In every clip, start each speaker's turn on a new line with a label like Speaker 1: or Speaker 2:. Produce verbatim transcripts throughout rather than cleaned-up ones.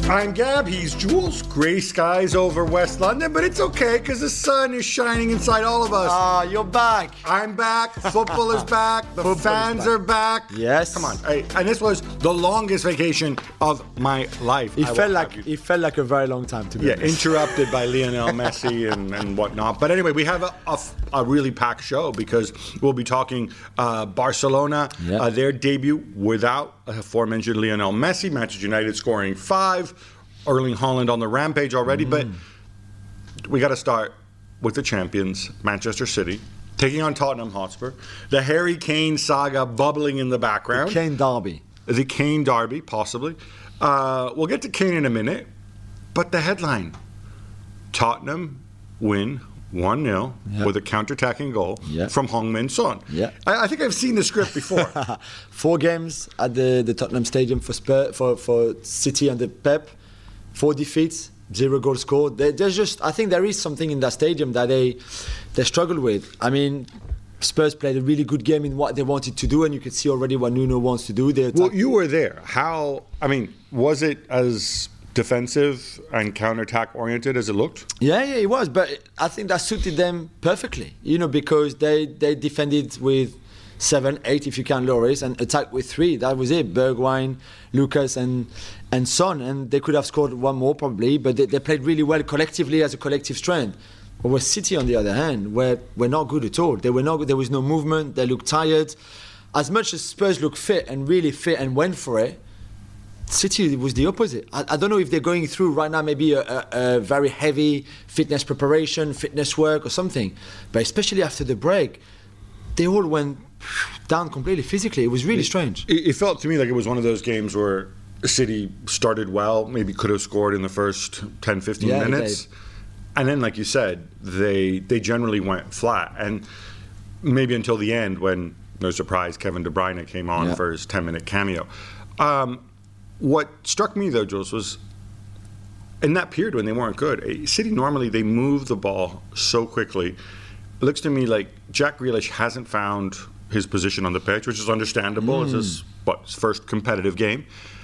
Speaker 1: I'm Gab, he's Jules. Grey skies over West London, but it's okay because the sun is shining inside all of us.
Speaker 2: Ah, you're back.
Speaker 1: I'm back. Football is back. The
Speaker 2: Football
Speaker 1: fans
Speaker 2: is back.
Speaker 1: are back.
Speaker 2: Yes.
Speaker 1: Come on. Hey, and this was the longest vacation of my life.
Speaker 2: It
Speaker 1: I
Speaker 2: felt
Speaker 1: will
Speaker 2: like
Speaker 1: have you-
Speaker 2: it felt like a very long time to be
Speaker 1: Yeah,
Speaker 2: honest.
Speaker 1: interrupted by Lionel Messi and, and whatnot. But anyway, we have a, a, a really packed show because we'll be talking uh, Barcelona,
Speaker 2: Yeah.
Speaker 1: uh, their debut without aforementioned Lionel Messi, Manchester United scoring five, Erling Haaland on the rampage already.
Speaker 2: Mm.
Speaker 1: But we got to start with the champions, Manchester City, taking on Tottenham Hotspur. The Harry Kane saga bubbling in the background.
Speaker 2: Kane derby.
Speaker 1: The Kane derby, possibly. Uh, we'll get to Kane in a minute. But the headline, Tottenham win one nil
Speaker 2: Yeah.
Speaker 1: with a counter-attacking goal
Speaker 2: Yeah.
Speaker 1: from Heung-min Son.
Speaker 2: Yeah.
Speaker 1: I, I think I've seen the script before.
Speaker 2: Four games at the, the Tottenham Stadium for Spur, for for City under Pep. Four defeats, zero goals scored. There, there's just, I think there is something in that stadium that they they struggle with. I mean, Spurs played a really good game in what they wanted to do, and you could see already what Nuno wants to do. They
Speaker 1: Well,
Speaker 2: attack-
Speaker 1: you were there. How, I mean, was it as defensive and counter-attack oriented as it looked?
Speaker 2: Yeah, yeah, it was, but I think that suited them perfectly. You know, because they they defended with seven, eight, if you count Lloris, and attacked with three. That was it. Bergwijn, Lucas, and and Son, and they could have scored one more probably, but they, they played really well collectively as a collective strength. But with City, on the other hand, were were not good at all. They were not. There was no movement. They looked tired. As much as Spurs looked fit and really fit and went for it, City was the opposite. I, I don't know if they're going through right now maybe a, a, a very heavy fitness preparation, fitness work or something. But especially after the break, they all went down completely physically. It was really strange.
Speaker 1: It, it felt to me like it was one of those games where City started well, maybe could have scored in the first ten, fifteen
Speaker 2: Yeah, they
Speaker 1: minutes.
Speaker 2: did.
Speaker 1: And then, like you said, they they generally went flat. And maybe until the end when, no surprise, Kevin De Bruyne came on
Speaker 2: Yeah.
Speaker 1: for his ten-minute cameo. Um, what struck me, though, Jules, was in that period when they weren't good, eh, City normally, they move the ball so quickly. It looks to me like Jack Grealish hasn't found his position on the pitch, which is understandable. It's his, what, his first competitive game.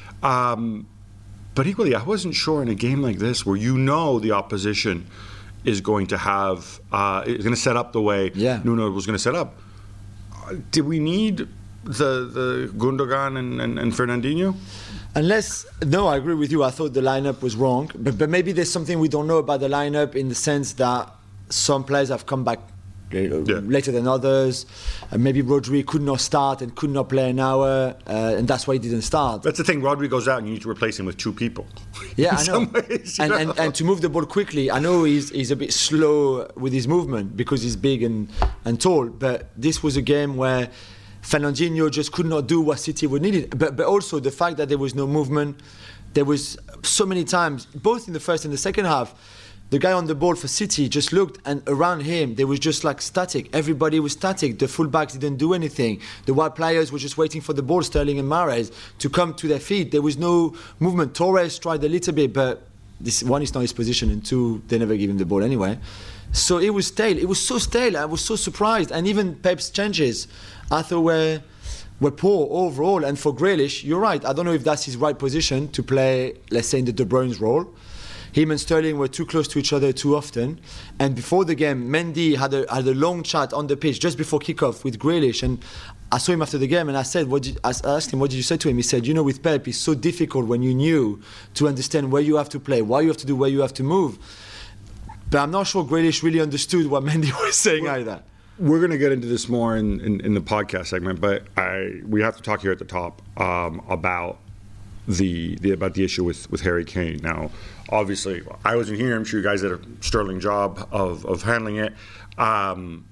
Speaker 1: Um, but equally, I wasn't sure in a game like this where you know the opposition is going to have, uh, is going to set up the way
Speaker 2: Yeah.
Speaker 1: Nuno was going to set up. Uh, Did we need the the Gundogan and, and, and Fernandinho?
Speaker 2: Unless, no, I agree with you. I thought the lineup was wrong. But, but maybe there's something we don't know about the lineup in the sense that some players have come back uh,
Speaker 1: Yeah.
Speaker 2: later than others. Uh, maybe Rodri could not start and could not play an hour, uh, and that's why he didn't start.
Speaker 1: That's the thing. Rodri goes out and you need to replace him with two people.
Speaker 2: Yeah,
Speaker 1: in
Speaker 2: I know.
Speaker 1: some ways, you
Speaker 2: and, and,
Speaker 1: know?
Speaker 2: and to move the ball quickly, I know he's, he's a bit slow with his movement because he's big and, and tall, but this was a game where Fernandinho just could not do what City would need it. But, but also the fact that there was no movement, there was so many times, both in the first and the second half, the guy on the ball for City just looked, and around him there was just like static. Everybody was static. The fullbacks didn't do anything. The wide players were just waiting for the ball, Sterling and Mahrez, to come to their feet. There was no movement. Torres tried a little bit, but this one is not his position, and two, they never give him the ball anyway. So it was stale. It was so stale. I was so surprised. And even Pep's changes, I thought were were poor overall. And for Grealish, you're right. I don't know if that's his right position to play, let's say, in the De Bruyne's role. Him and Sterling were too close to each other too often. And before the game, Mendy had a had a long chat on the pitch just before kickoff with Grealish. And I saw him after the game, and I said, "What did, I asked him, what did you say to him?" He said, "You know, with Pep, it's so difficult when you knew to understand where you have to play, why you have to do, where you have to move." But I'm not sure Grealish really understood what Mendy was saying
Speaker 1: Well,
Speaker 2: either.
Speaker 1: We're going to get into this more in, in, in the podcast segment, but I we have to talk here at the top um, about the, the about the issue with, with Harry Kane. Now, obviously, I wasn't here. I'm sure you guys did a sterling job of, of handling it. Um,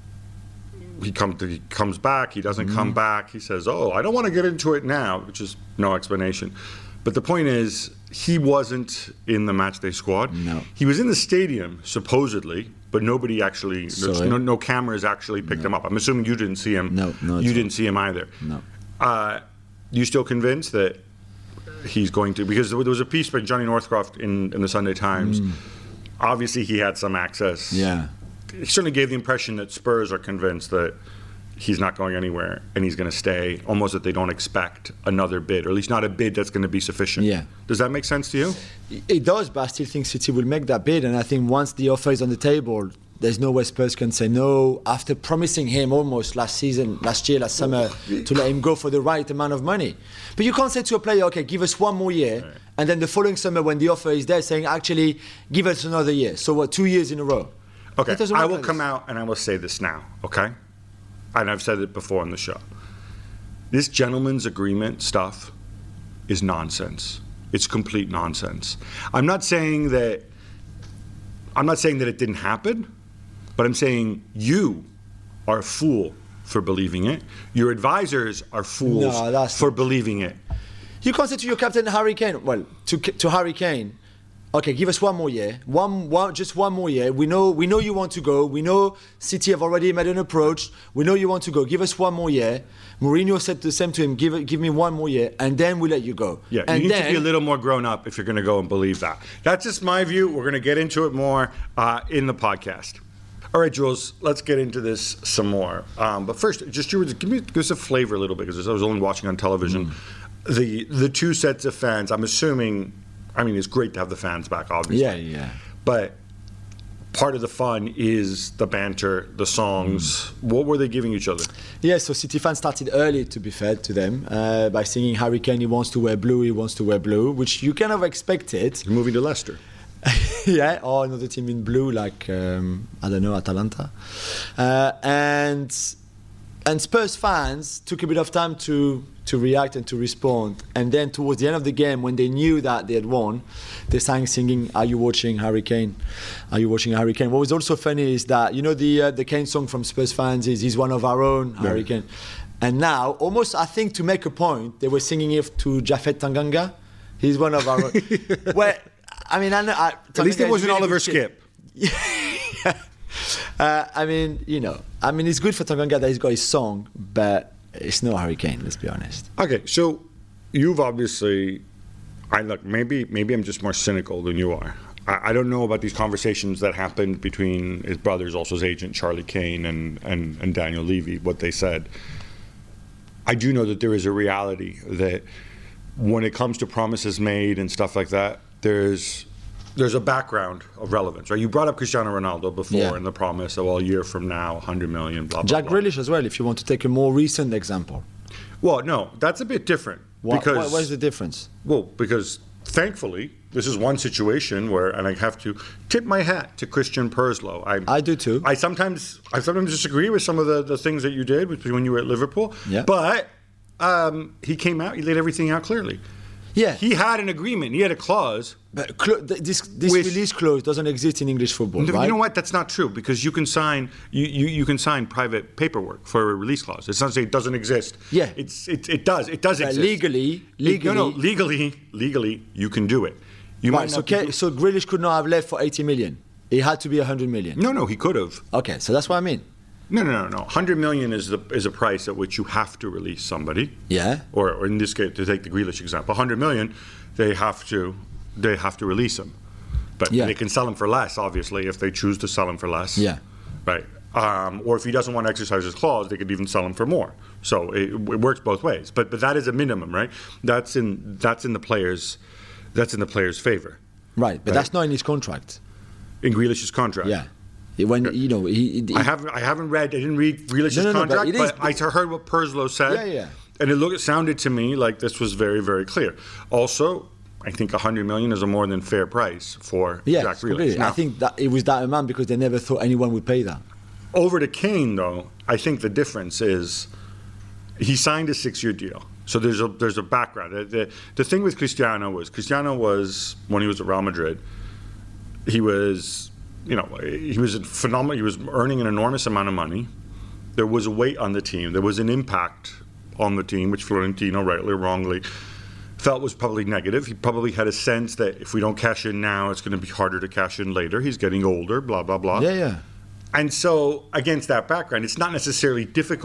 Speaker 1: he, come to, he comes back. He doesn't mm. come back. He says, "Oh, I don't want to get into it now," which is no explanation. But the point is, he wasn't in the matchday squad.
Speaker 2: No.
Speaker 1: He was in the stadium, supposedly, but nobody actually,
Speaker 2: Sorry.
Speaker 1: no, no cameras actually picked
Speaker 2: No.
Speaker 1: him up. I'm assuming you didn't see him.
Speaker 2: No, no,
Speaker 1: You
Speaker 2: at
Speaker 1: didn't
Speaker 2: all.
Speaker 1: see him either.
Speaker 2: No.
Speaker 1: Uh, you still convinced that he's going to, because there was a piece by Johnny Northcroft in, in the Sunday Times.
Speaker 2: Mm.
Speaker 1: Obviously, he had some access.
Speaker 2: Yeah.
Speaker 1: He certainly gave the impression that Spurs are convinced that he's not going anywhere and he's going to stay, almost that they don't expect another bid, or at least not a bid that's going to be sufficient.
Speaker 2: Yeah.
Speaker 1: Does that make sense to you?
Speaker 2: It does, but I still think City will make that bid. And I think once the offer is on the table, there's no way Spurs can say no after promising him almost last season, last year, last summer, to let him go for the right amount of money. But you can't say to a player, okay, give us one more year, right, and then the following summer when the offer is there saying, actually, give us another year. So what, two years in a row?
Speaker 1: Okay, I will come out and I will say this now, okay? And I've said it before on the show. This gentleman's agreement stuff is nonsense. It's complete nonsense. I'm not saying that I'm not saying that it didn't happen, but I'm saying you are a fool for believing it. Your advisors are fools
Speaker 2: no,
Speaker 1: for believing it.
Speaker 2: You can't say to your captain Harry Kane, well, to to Harry Kane, okay, give us one more year, one, one, just one more year. We know, we know you want to go. We know City have already made an approach. We know you want to go. Give us one more year. Mourinho said the same to him. Give, give me one more year, and then we let you go.
Speaker 1: Yeah,
Speaker 2: and
Speaker 1: you need
Speaker 2: then,
Speaker 1: to be a little more grown up if you're going to go and believe that. That's just my view. We're going to get into it more uh, in the podcast. All right, Jules, let's get into this some more. Um, but first, just you give me give us a flavor a little bit, because I was only watching on television. Mm. The the two sets of fans. I'm assuming. I mean, it's great to have the fans back, obviously.
Speaker 2: Yeah, yeah.
Speaker 1: But part of the fun is the banter, the songs. Mm. What were they giving each other?
Speaker 2: Yeah, so City fans started early, to be fair to them, uh, by singing Harry Kane, he wants to wear blue, he wants to wear blue, which you kind of expected.
Speaker 1: He's moving to Leicester.
Speaker 2: Yeah, or another team in blue, like, um, I don't know, Atalanta. Uh, and and Spurs fans took a bit of time to to react and to respond. And then towards the end of the game, when they knew that they had won, they sang singing, "Are you watching Harry Kane? Are you watching Harry Kane?" What was also funny is that, you know, the uh, the Kane song from Spurs fans is "He's one of our own," yeah. Harry Kane. And now, almost, I think, to make a point, they were singing it to Japhet Tanganga. He's one of our own. Well, I mean, I know, I,
Speaker 1: at least it wasn't
Speaker 2: really
Speaker 1: Oliver Skip.
Speaker 2: Yeah. uh, I mean, you know, I mean, it's good for Tanganga that he's got his song, but it's no Harry Kane, let's be honest.
Speaker 1: Okay, so you've obviously, I look, maybe maybe I'm just more cynical than you are. I, I don't know about these conversations that happened between his brothers, also his agent Charlie Kane and, and, and Daniel Levy, what they said. I do know that there is a reality that when it comes to promises made and stuff like that, there's there's a background of relevance, right? You brought up Cristiano Ronaldo before, yeah, and the promise of, well, a year from now, one hundred million, blah, blah,
Speaker 2: Jack
Speaker 1: blah.
Speaker 2: Grealish as well, if you want to take a more recent example.
Speaker 1: Well, no, that's a bit different.
Speaker 2: What,
Speaker 1: because,
Speaker 2: what, what is the difference?
Speaker 1: Well, because thankfully, this is one situation where, and I have to tip my hat to Christian Purslow. I,
Speaker 2: I do too.
Speaker 1: I sometimes I sometimes disagree with some of the, the things that you did when you were at Liverpool.
Speaker 2: Yeah.
Speaker 1: But um, he came out, he laid everything out clearly.
Speaker 2: Yeah.
Speaker 1: He had an agreement, he had a clause.
Speaker 2: But cl- this this
Speaker 1: with,
Speaker 2: release clause doesn't exist in English football,
Speaker 1: you
Speaker 2: right?
Speaker 1: You know what? That's not true, because you can sign you, you, you can sign private paperwork for a release clause. It's not to say it doesn't exist.
Speaker 2: Yeah.
Speaker 1: It's it, it does. It does
Speaker 2: but
Speaker 1: exist.
Speaker 2: Legally, legally.
Speaker 1: No, no, legally, legally, you can do it. You
Speaker 2: right,
Speaker 1: might
Speaker 2: so,
Speaker 1: not
Speaker 2: K-
Speaker 1: be,
Speaker 2: so Grealish could not have left for eighty million. It had to be one hundred million.
Speaker 1: No, no, he could have.
Speaker 2: Okay, so that's what I mean.
Speaker 1: No, no, no, no. one hundred million is the is a price at which you have to release somebody.
Speaker 2: Yeah.
Speaker 1: Or, or in this case, to take the Grealish example, one hundred million, they have to they have to release him. But
Speaker 2: yeah,
Speaker 1: they can sell him for less, obviously, if they choose to sell him for less.
Speaker 2: Yeah.
Speaker 1: Right. Um, or if he doesn't want to exercise his clause, they could even sell him for more. So it, it works both ways. But but that is a minimum, right? That's in that's in the players that's in the player's favor.
Speaker 2: Right, but right? That's not in his contract.
Speaker 1: In Grealish's contract.
Speaker 2: Yeah. When you know, he, he,
Speaker 1: I haven't, I haven't read. I didn't read Grealish's
Speaker 2: no, no, no,
Speaker 1: contract,
Speaker 2: but,
Speaker 1: but,
Speaker 2: is,
Speaker 1: but I heard what Purslow said.
Speaker 2: Yeah, yeah.
Speaker 1: And it looked, it sounded to me like this was very, very clear. Also, I think one hundred million is a more than fair price for
Speaker 2: yes,
Speaker 1: Jack Grealish.
Speaker 2: Now, I think that it was that amount because they never thought anyone would pay that.
Speaker 1: Over to Kane, though, I think the difference is he signed a six-year deal. So there's a there's a background. The, the, the thing with Cristiano was Cristiano was when he was at Real Madrid, he was. You know, he was phenomenal. He was earning an enormous amount of money. There was a weight on the team. There was an impact on the team, which Florentino, rightly or wrongly, felt was probably negative. He probably had a sense that if we don't cash in now, it's going to be harder to cash in later. He's getting older, blah, blah, blah.
Speaker 2: Yeah, yeah.
Speaker 1: And so, against that background, it's not necessarily difficult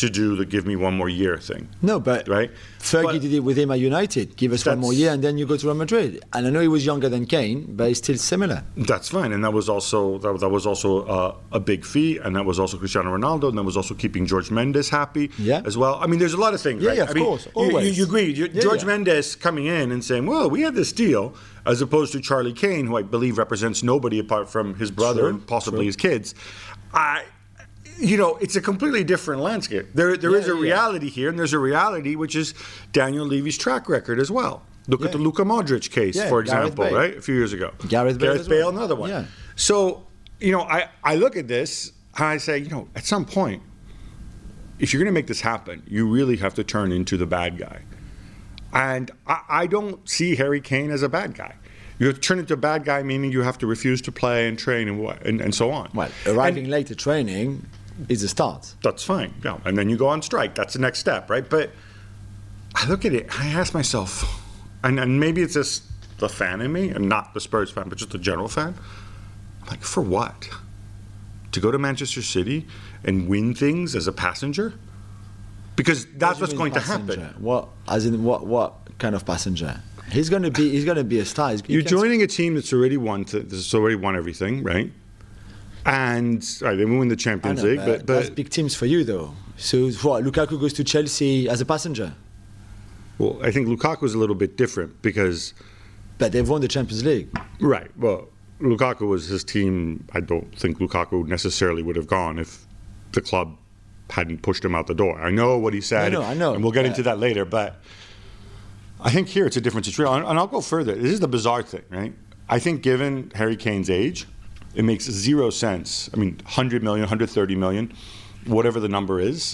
Speaker 1: to do the give me one more year thing.
Speaker 2: No, but
Speaker 1: right?
Speaker 2: Fergie
Speaker 1: but
Speaker 2: did it with him at United. Give us one more year and then you go to Real Madrid. And I know he was younger than Kane, but he's still similar.
Speaker 1: That's fine. And that was also that, that was also uh, a big fee, and that was also Cristiano Ronaldo, and that was also keeping George Mendes happy
Speaker 2: yeah.
Speaker 1: as well. I mean, there's a lot of things.
Speaker 2: Yeah,
Speaker 1: right?
Speaker 2: yeah, of
Speaker 1: I mean,
Speaker 2: course.
Speaker 1: You,
Speaker 2: Always.
Speaker 1: you, you agree. You,
Speaker 2: Yeah,
Speaker 1: George
Speaker 2: yeah.
Speaker 1: Mendes coming in and saying, well, we had this deal, as opposed to Charlie Kane, who I believe represents nobody apart from his brother
Speaker 2: True,
Speaker 1: and possibly
Speaker 2: true.
Speaker 1: his kids. I... You know, it's a completely different landscape. There, there
Speaker 2: Yeah,
Speaker 1: is a
Speaker 2: yeah.
Speaker 1: reality here, and there's a reality which is Daniel Levy's track record as well. Look at
Speaker 2: Yeah.
Speaker 1: the Luka Modric case,
Speaker 2: Yeah,
Speaker 1: for
Speaker 2: Gareth
Speaker 1: example,
Speaker 2: Bale.
Speaker 1: right? A few years ago.
Speaker 2: Gareth Bale as
Speaker 1: Bale,
Speaker 2: well.
Speaker 1: another one.
Speaker 2: Yeah.
Speaker 1: So, you know, I, I look at this and I say, you know, at some point, if you're going to make this happen, you really have to turn into the bad guy. And I, I don't see Harry Kane as a bad guy. You have to turn into a bad guy, meaning you have to refuse to play and train and what, and, and so on.
Speaker 2: Well, arriving
Speaker 1: And-
Speaker 2: late to training is a start.
Speaker 1: that's fine. Yeah. And then you go on strike. That's the next step, right? But I look at it, I ask myself, and, and maybe it's just the fan in me, and not the Spurs fan, but just the general fan. I'm like, for what? To go to Manchester City and win things as a passenger? Because that's
Speaker 2: What
Speaker 1: what's
Speaker 2: do you
Speaker 1: going
Speaker 2: mean
Speaker 1: to
Speaker 2: passenger?
Speaker 1: happen.
Speaker 2: What, as in what, what kind of passenger? He's going to be. He's going to be a star. He's, he
Speaker 1: You're
Speaker 2: can-
Speaker 1: joining a team that's already won. To, that's already won everything, right? And right, they win the
Speaker 2: I
Speaker 1: Champions
Speaker 2: know,
Speaker 1: League,
Speaker 2: but,
Speaker 1: but,
Speaker 2: that's
Speaker 1: but
Speaker 2: big teams for you, though. So what? Lukaku goes to Chelsea as a passenger,
Speaker 1: well, I think Lukaku is a little bit different because.
Speaker 2: but they've won the Champions League.
Speaker 1: Right. Well, Lukaku was his team. I don't think Lukaku necessarily would have gone if the club hadn't pushed him out the door. I know what he said.
Speaker 2: I know, I know,
Speaker 1: And we'll get
Speaker 2: yeah.
Speaker 1: into that later. But I think here it's a different situation. And I'll go further. This is the bizarre thing, right? I think given Harry Kane's age, it makes zero sense. I mean, one hundred million, one hundred thirty million, whatever the number is.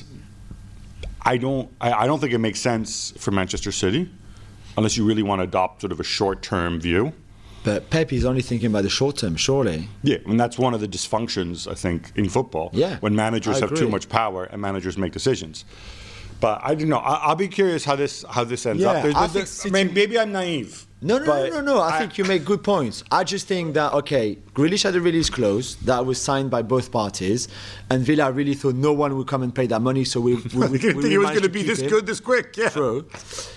Speaker 1: I don't, I, I don't think it makes sense for Manchester City unless you really want to adopt sort of a short-term view.
Speaker 2: But Pep is only thinking about the short term, surely.
Speaker 1: Yeah, and that's one of the dysfunctions, I think, in football.
Speaker 2: Yeah,
Speaker 1: when managers
Speaker 2: I
Speaker 1: have too
Speaker 2: agree.
Speaker 1: much power and managers make decisions. But I don't know. I, I'll be curious how this how this ends
Speaker 2: Yeah,
Speaker 1: up. There's-
Speaker 2: I
Speaker 1: there's-
Speaker 2: think
Speaker 1: I
Speaker 2: City-
Speaker 1: mean, maybe I'm naive.
Speaker 2: No, no,
Speaker 1: but
Speaker 2: no, no, no. I, think you make good points. I just think that, okay, Grealish had a release clause that was signed by both parties, and Villa really thought no one would come and pay that money, so we, we, we,
Speaker 1: I
Speaker 2: we,
Speaker 1: didn't
Speaker 2: we
Speaker 1: think it was
Speaker 2: managed
Speaker 1: going to be
Speaker 2: keep
Speaker 1: this
Speaker 2: it.
Speaker 1: good, this quick. Yeah.
Speaker 2: True.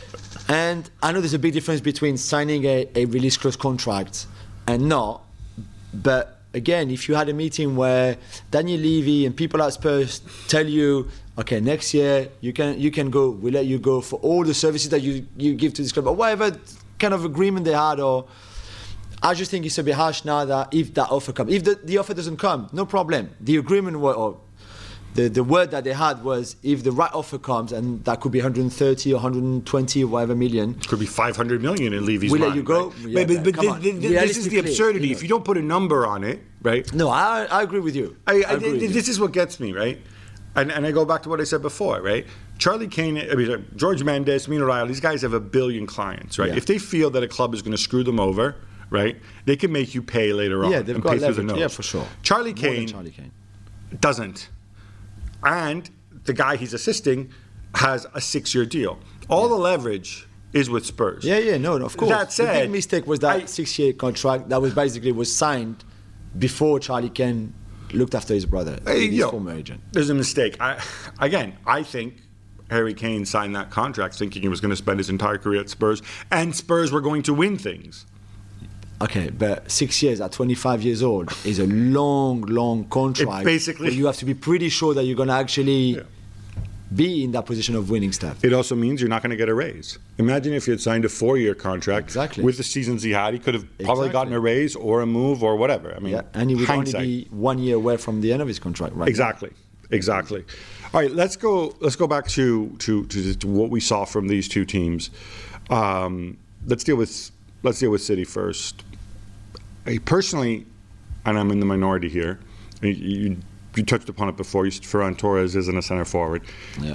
Speaker 2: And I know there's a big difference between signing a, a release clause contract and not. But again, if you had a meeting where Daniel Levy and people at Spurs tell you, okay, next year you can you can go, we let you go for all the services that you, you give to this club, or whatever kind of agreement they had, or I just think it's a bit harsh now that if that offer comes, if the, the offer doesn't come, no problem. The agreement was, or the, the word that they had was, if the right offer comes, and that could be one hundred thirty or one hundred twenty or whatever million,
Speaker 1: Could be five hundred million in Levy's
Speaker 2: We let
Speaker 1: mind,
Speaker 2: you go?
Speaker 1: right?
Speaker 2: Yeah,
Speaker 1: but
Speaker 2: but
Speaker 1: but
Speaker 2: come
Speaker 1: thi-
Speaker 2: on.
Speaker 1: thi- this is the
Speaker 2: Realistically,
Speaker 1: absurdity.
Speaker 2: you know.
Speaker 1: If you don't put a number on it, right?
Speaker 2: no, I, I agree with you.
Speaker 1: I, I,
Speaker 2: agree with you.
Speaker 1: this is what gets me, right? And, and I go back to what I said before, right? Charlie Kane, I mean, uh, George Mendes, Mino Raiola, these guys have a billion clients, right?
Speaker 2: Yeah.
Speaker 1: If they feel that a club is going to screw them over, right, they can make you pay later on.
Speaker 2: Yeah, they've
Speaker 1: and
Speaker 2: got
Speaker 1: pay through the
Speaker 2: leverage.
Speaker 1: nose.
Speaker 2: Yeah, for sure.
Speaker 1: Charlie
Speaker 2: More than
Speaker 1: Kane,
Speaker 2: Charlie Kane.
Speaker 1: doesn't. And the guy he's assisting has a six-year deal. All the leverage is with Spurs.
Speaker 2: Yeah, yeah, no, no, of course.
Speaker 1: That
Speaker 2: the
Speaker 1: said,
Speaker 2: big mistake was that
Speaker 1: I-
Speaker 2: six-year contract that was basically was signed before Charlie Kane looked after his brother,
Speaker 1: Hey,
Speaker 2: his
Speaker 1: yo,
Speaker 2: former agent.
Speaker 1: There's a mistake. I, again, I think Harry Kane signed that contract thinking he was going to spend his entire career at Spurs, and Spurs were going to win things.
Speaker 2: Okay, but six years at twenty-five years old is a long, long contract.
Speaker 1: It basically-
Speaker 2: where you have to be pretty sure that you're going to actually
Speaker 1: Yeah.
Speaker 2: be in that position of winning stuff.
Speaker 1: It also means you're not going to get a raise. Imagine if he had signed a four-year contract
Speaker 2: Exactly.
Speaker 1: with the seasons he had, he could have probably
Speaker 2: Exactly.
Speaker 1: gotten a raise or a move or whatever. I mean,
Speaker 2: Yeah, and he would
Speaker 1: hindsight.
Speaker 2: only be one year away from the end of his contract, right?
Speaker 1: Exactly, exactly. All right, let's go. Let's go back to to, to, to what we saw from these two teams. Um, let's deal with let's deal with City first. I personally, and I'm in the minority here. You, you, you touched upon it before. You said Ferran Torres isn't a center forward.
Speaker 2: Yeah.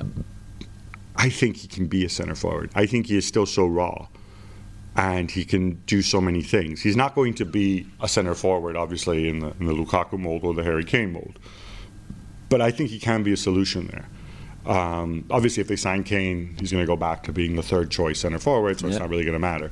Speaker 1: I think he can be a center forward. I think he is still so raw, and he can do so many things. He's not going to be a center forward, obviously, in the in the Lukaku mold or the Harry Kane mold. But I think he can be a solution there. Um, obviously, if they sign Kane, he's going to go back to being the third choice center forward, so it's
Speaker 2: Yeah.
Speaker 1: not really going to matter.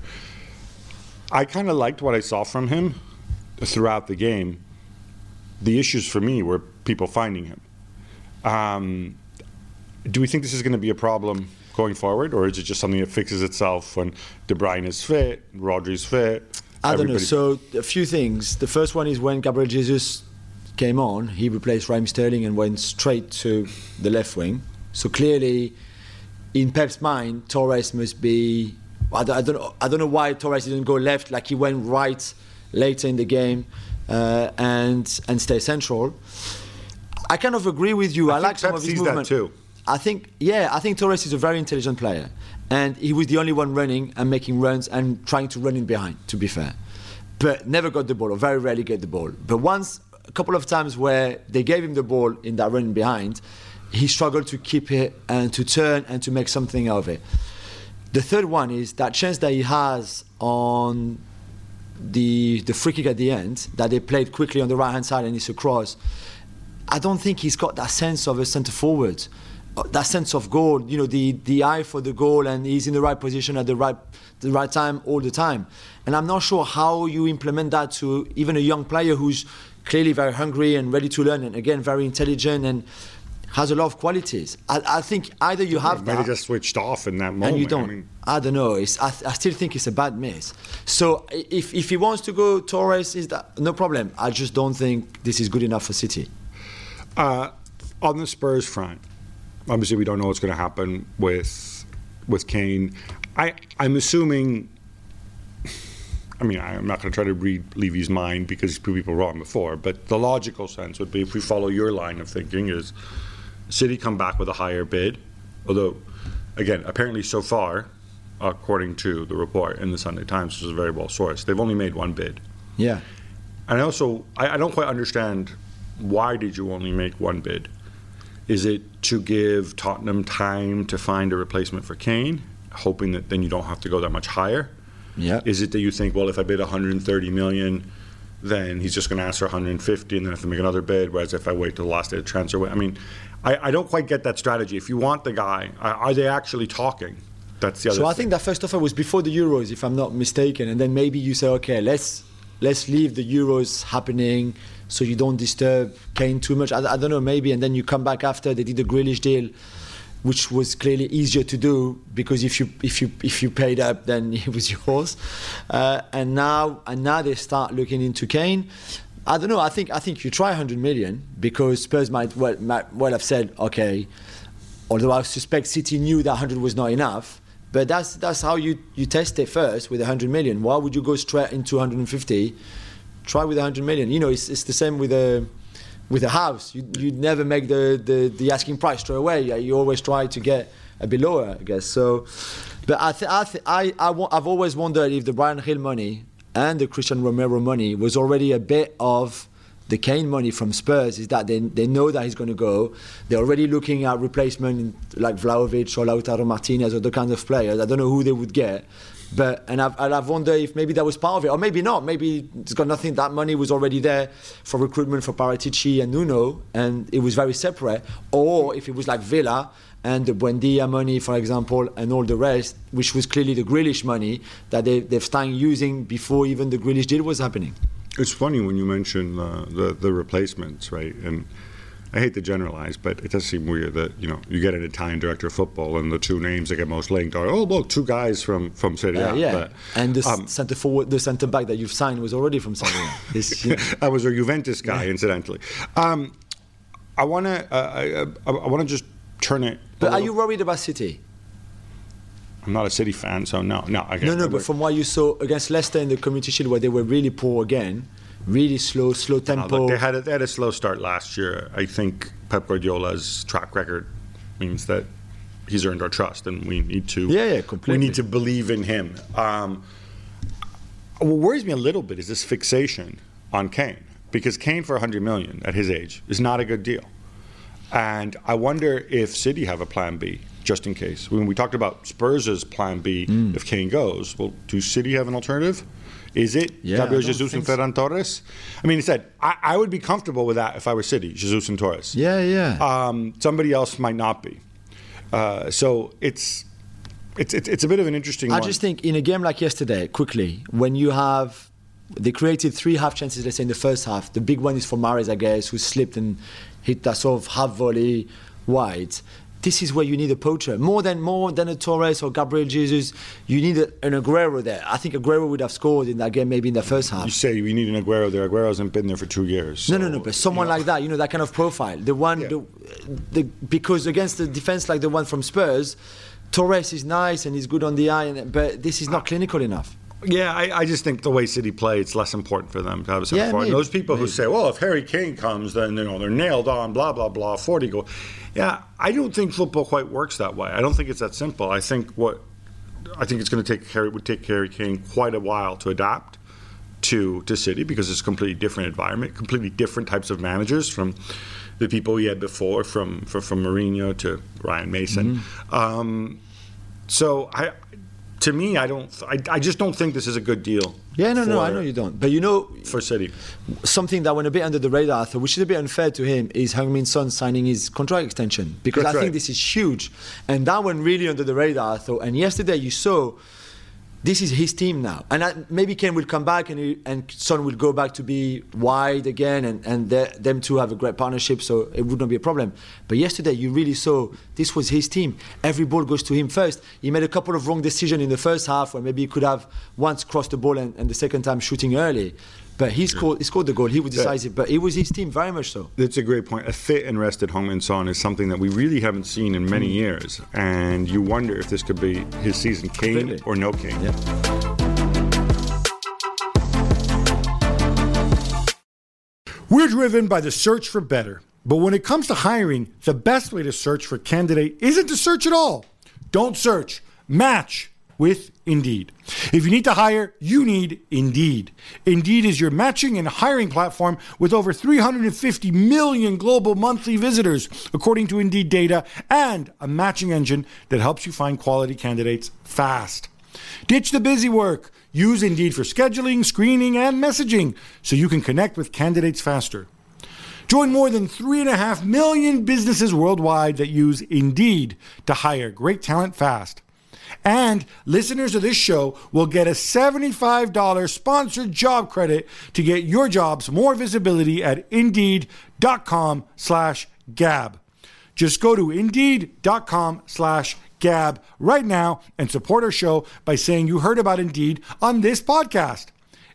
Speaker 1: I kind of liked what I saw from him throughout the game. The issues for me were people finding him. Um, do we think this is going to be a problem going forward, or is it just something that fixes itself when De Bruyne is fit, Rodri's fit?
Speaker 2: I don't know. So a few things. The first one is when Gabriel Jesus came on, he replaced Raheem Sterling and went straight to the left wing. So clearly, in Pep's mind, Torres must be. I don't, I don't know. I don't know why Torres didn't go left, like he went right later in the game, uh, and and stay central. I kind of agree with you. I,
Speaker 1: I
Speaker 2: like some
Speaker 1: Pep
Speaker 2: of his
Speaker 1: sees
Speaker 2: movement.
Speaker 1: that too.
Speaker 2: I think, yeah, I think Torres is a very intelligent player, and he was the only one running and making runs and trying to run in behind, to be fair, but never got the ball, or very rarely get the ball. But once, a couple of times where they gave him the ball in that running behind, he struggled to keep it and to turn and to make something out of it. The third one is that chance that he has on the the free kick at the end, that they played quickly on the right hand side and it's a cross. I don't think he's got that sense of a centre forward, that sense of goal, you know, the, the eye for the goal, and he's in the right position at the right the right time all the time. And I'm not sure how you implement that to even a young player who's clearly very hungry and ready to learn, and again very intelligent and has a lot of qualities. I, I think either you have
Speaker 1: Maybe
Speaker 2: that,
Speaker 1: just switched off in that moment.
Speaker 2: and you don't.
Speaker 1: I, mean,
Speaker 2: I don't know. It's, I, I still think it's a bad miss. So if if he wants to go Torres, is that no problem? I just don't think this is good enough for City.
Speaker 1: Uh, on the Spurs front, obviously we don't know what's going to happen with with Kane. I I'm assuming. I mean, I'm not going to try to read Levy's mind because he's proved people wrong before. But the logical sense would be, if we follow your line of thinking, is City come back with a higher bid. Although, again, apparently so far, according to the report in the Sunday Times, which is very well sourced, they've only made one bid.
Speaker 2: Yeah.
Speaker 1: And I also, I, I don't quite understand, why did you only make one bid? Is it to give Tottenham time to find a replacement for Kane, hoping that then you don't have to go that much higher?
Speaker 2: Yeah.
Speaker 1: Is it that you think, well, if I bid one hundred thirty million, then he's just going to ask for one hundred fifty, and then I have to make another bid? Whereas if I wait till the last day of transfer, I mean, I, I don't quite get that strategy. If you want the guy, are, are they actually talking? That's the other.
Speaker 2: So
Speaker 1: thing.
Speaker 2: I think that first offer was before the Euros, if I'm not mistaken, and then maybe you say, okay, let's let's leave the Euros happening, so you don't disturb Kane too much. I, I don't know, maybe, and then you come back after they did the Grealish deal, which was clearly easier to do because if you if you if you paid up, then it was yours. Uh, and now and now they start looking into Kane. I don't know. I think I think you try one hundred million because Spurs might well might well have said okay. Although I suspect City knew that one hundred was not enough, but that's that's how you, you test it first with one hundred million. Why would you go straight into one hundred fifty? Try with one hundred million. You know, it's it's the same with a. With a house, you you never make the, the, the asking price straight away. You always try to get a bit lower, I guess. So, but I th- I, th- I, I w- I've always wondered if the Bryan Gil money and the Christian Romero money was already a bit of the Kane money from Spurs. Is that they they know that he's going to go. They're already looking at replacement like Vlahovic or Lautaro Martinez or the kind of players. I don't know who they would get. But and I've, and I've wondered if maybe that was part of it, or maybe not. Maybe it's got nothing. That money was already there for recruitment for Paratici and Nuno, and it was very separate. Or if it was like Villa and the Buendia money, for example, and all the rest, which was clearly the Grealish money that they, they've started using before even the Grealish deal was happening.
Speaker 1: It's funny when you mention uh, the the replacements, right? And I hate to generalize, but it does seem weird that, you know, you get an Italian director of football and the two names that get most linked are, oh, look, two guys from, from Serie A.
Speaker 2: Uh, yeah,
Speaker 1: but,
Speaker 2: and the
Speaker 1: um,
Speaker 2: centre forward, the centre back that you've signed was already from Serie A. This, you know.
Speaker 1: I was a Juventus guy, yeah. incidentally. Um, I want to uh, I, I, I want to just turn it.
Speaker 2: But are you worried about City?
Speaker 1: I'm not a City fan, so no, no. I
Speaker 2: no, no. But from what you saw against Leicester in the Community Shield, where they were really poor again. Really slow, slow tempo.
Speaker 1: No, look, they had a, they had a slow start last year. I think Pep Guardiola's track record means that he's earned our trust, and we need to.
Speaker 2: Yeah, yeah, completely.
Speaker 1: We need to believe in him. Um, what worries me a little bit is this fixation on Kane, because Kane for one hundred million at his age is not a good deal, and I wonder if City have a plan B just in case. When we talked about Spurs' plan B, mm. if Kane goes, well, do City have an alternative? Is it
Speaker 2: yeah,
Speaker 1: Gabriel Jesus and Ferran so. Torres? I mean, he said, I, I would be comfortable with that if I were City, Jesus and Torres.
Speaker 2: Yeah, yeah.
Speaker 1: Um, somebody else might not be. Uh, so it's, it's it's it's a bit of an interesting
Speaker 2: I
Speaker 1: one.
Speaker 2: I just think in a game like yesterday, quickly, when you have, they created three half chances, let's say in the first half. The big one is for Mahrez, I guess, who slipped and hit that sort of half volley wide. this is where you need a poacher. More than more than a Torres or Gabriel Jesus, you need a, an Aguero there. I think Aguero would have scored in that game maybe in the first half.
Speaker 1: You say we need an Aguero there. Aguero hasn't been there for two years. So,
Speaker 2: no, no, no, but someone
Speaker 1: you know.
Speaker 2: like that, you know, that kind of profile. The one,
Speaker 1: Yeah.
Speaker 2: the, the, because against the defense like the one from Spurs, Torres is nice and he's good on the eye, and, but this is not clinical enough.
Speaker 1: Yeah, I, I just think the way City play, it's less important for them to have a centre
Speaker 2: Yeah,
Speaker 1: forward.
Speaker 2: maybe,
Speaker 1: Those people
Speaker 2: maybe.
Speaker 1: who say, well, if Harry Kane comes, then you know they're nailed on, blah, blah, blah, forty goals. Yeah, I don't think football quite works that way. I don't think it's that simple. I think what I think it's going to take Harry would take Harry Kane quite a while to adapt to to City, because it's a completely different environment, completely different types of managers from the people he had before, from from, from Mourinho to Ryan Mason.
Speaker 2: Mm-hmm.
Speaker 1: Um, so I. To me, I don't. I, I just don't think this is a good deal.
Speaker 2: Yeah, no,
Speaker 1: for,
Speaker 2: no, I know you don't. But you know,
Speaker 1: for City.
Speaker 2: something that went a bit under the radar, I thought, which is a bit unfair to him, is Heung-min Son signing his contract extension, because
Speaker 1: That's
Speaker 2: I
Speaker 1: right.
Speaker 2: think this is huge, and that went really under the radar, I thought. And yesterday you saw, this is his team now, and I, maybe Kane will come back and he, and Son will go back to be wide again, and and them two have a great partnership, so it would not be a problem. But yesterday you really saw this was his team. Every ball goes to him first. He made a couple of wrong decisions in the first half, where maybe he could have once crossed the ball and, and the second time shooting early. But he scored, he scored the goal. He was decisive, but it was his team very much so.
Speaker 1: That's a great point. A fit and rested Heung-min Son is something that we really haven't seen in many years, and you wonder if this could be his season, Kane
Speaker 2: Completely.
Speaker 1: or no Kane.
Speaker 2: Yeah.
Speaker 3: We're driven by the search for better. But when it comes to hiring, the best way to search for a candidate isn't to search at all. Don't search. Match with Indeed. If you need to hire, you need Indeed. Indeed is your matching and hiring platform with over three hundred fifty million global monthly visitors, according to Indeed data, and a matching engine that helps you find quality candidates fast. Ditch the busy work. Use Indeed for scheduling, screening, and messaging so you can connect with candidates faster. Join more than three and a half million businesses worldwide that use Indeed to hire great talent fast. And listeners of this show will get a seventy-five dollars sponsored job credit to get your jobs more visibility at Indeed.com slash Gab. Just go to Indeed.com slash Gab right now and support our show by saying you heard about Indeed on this podcast.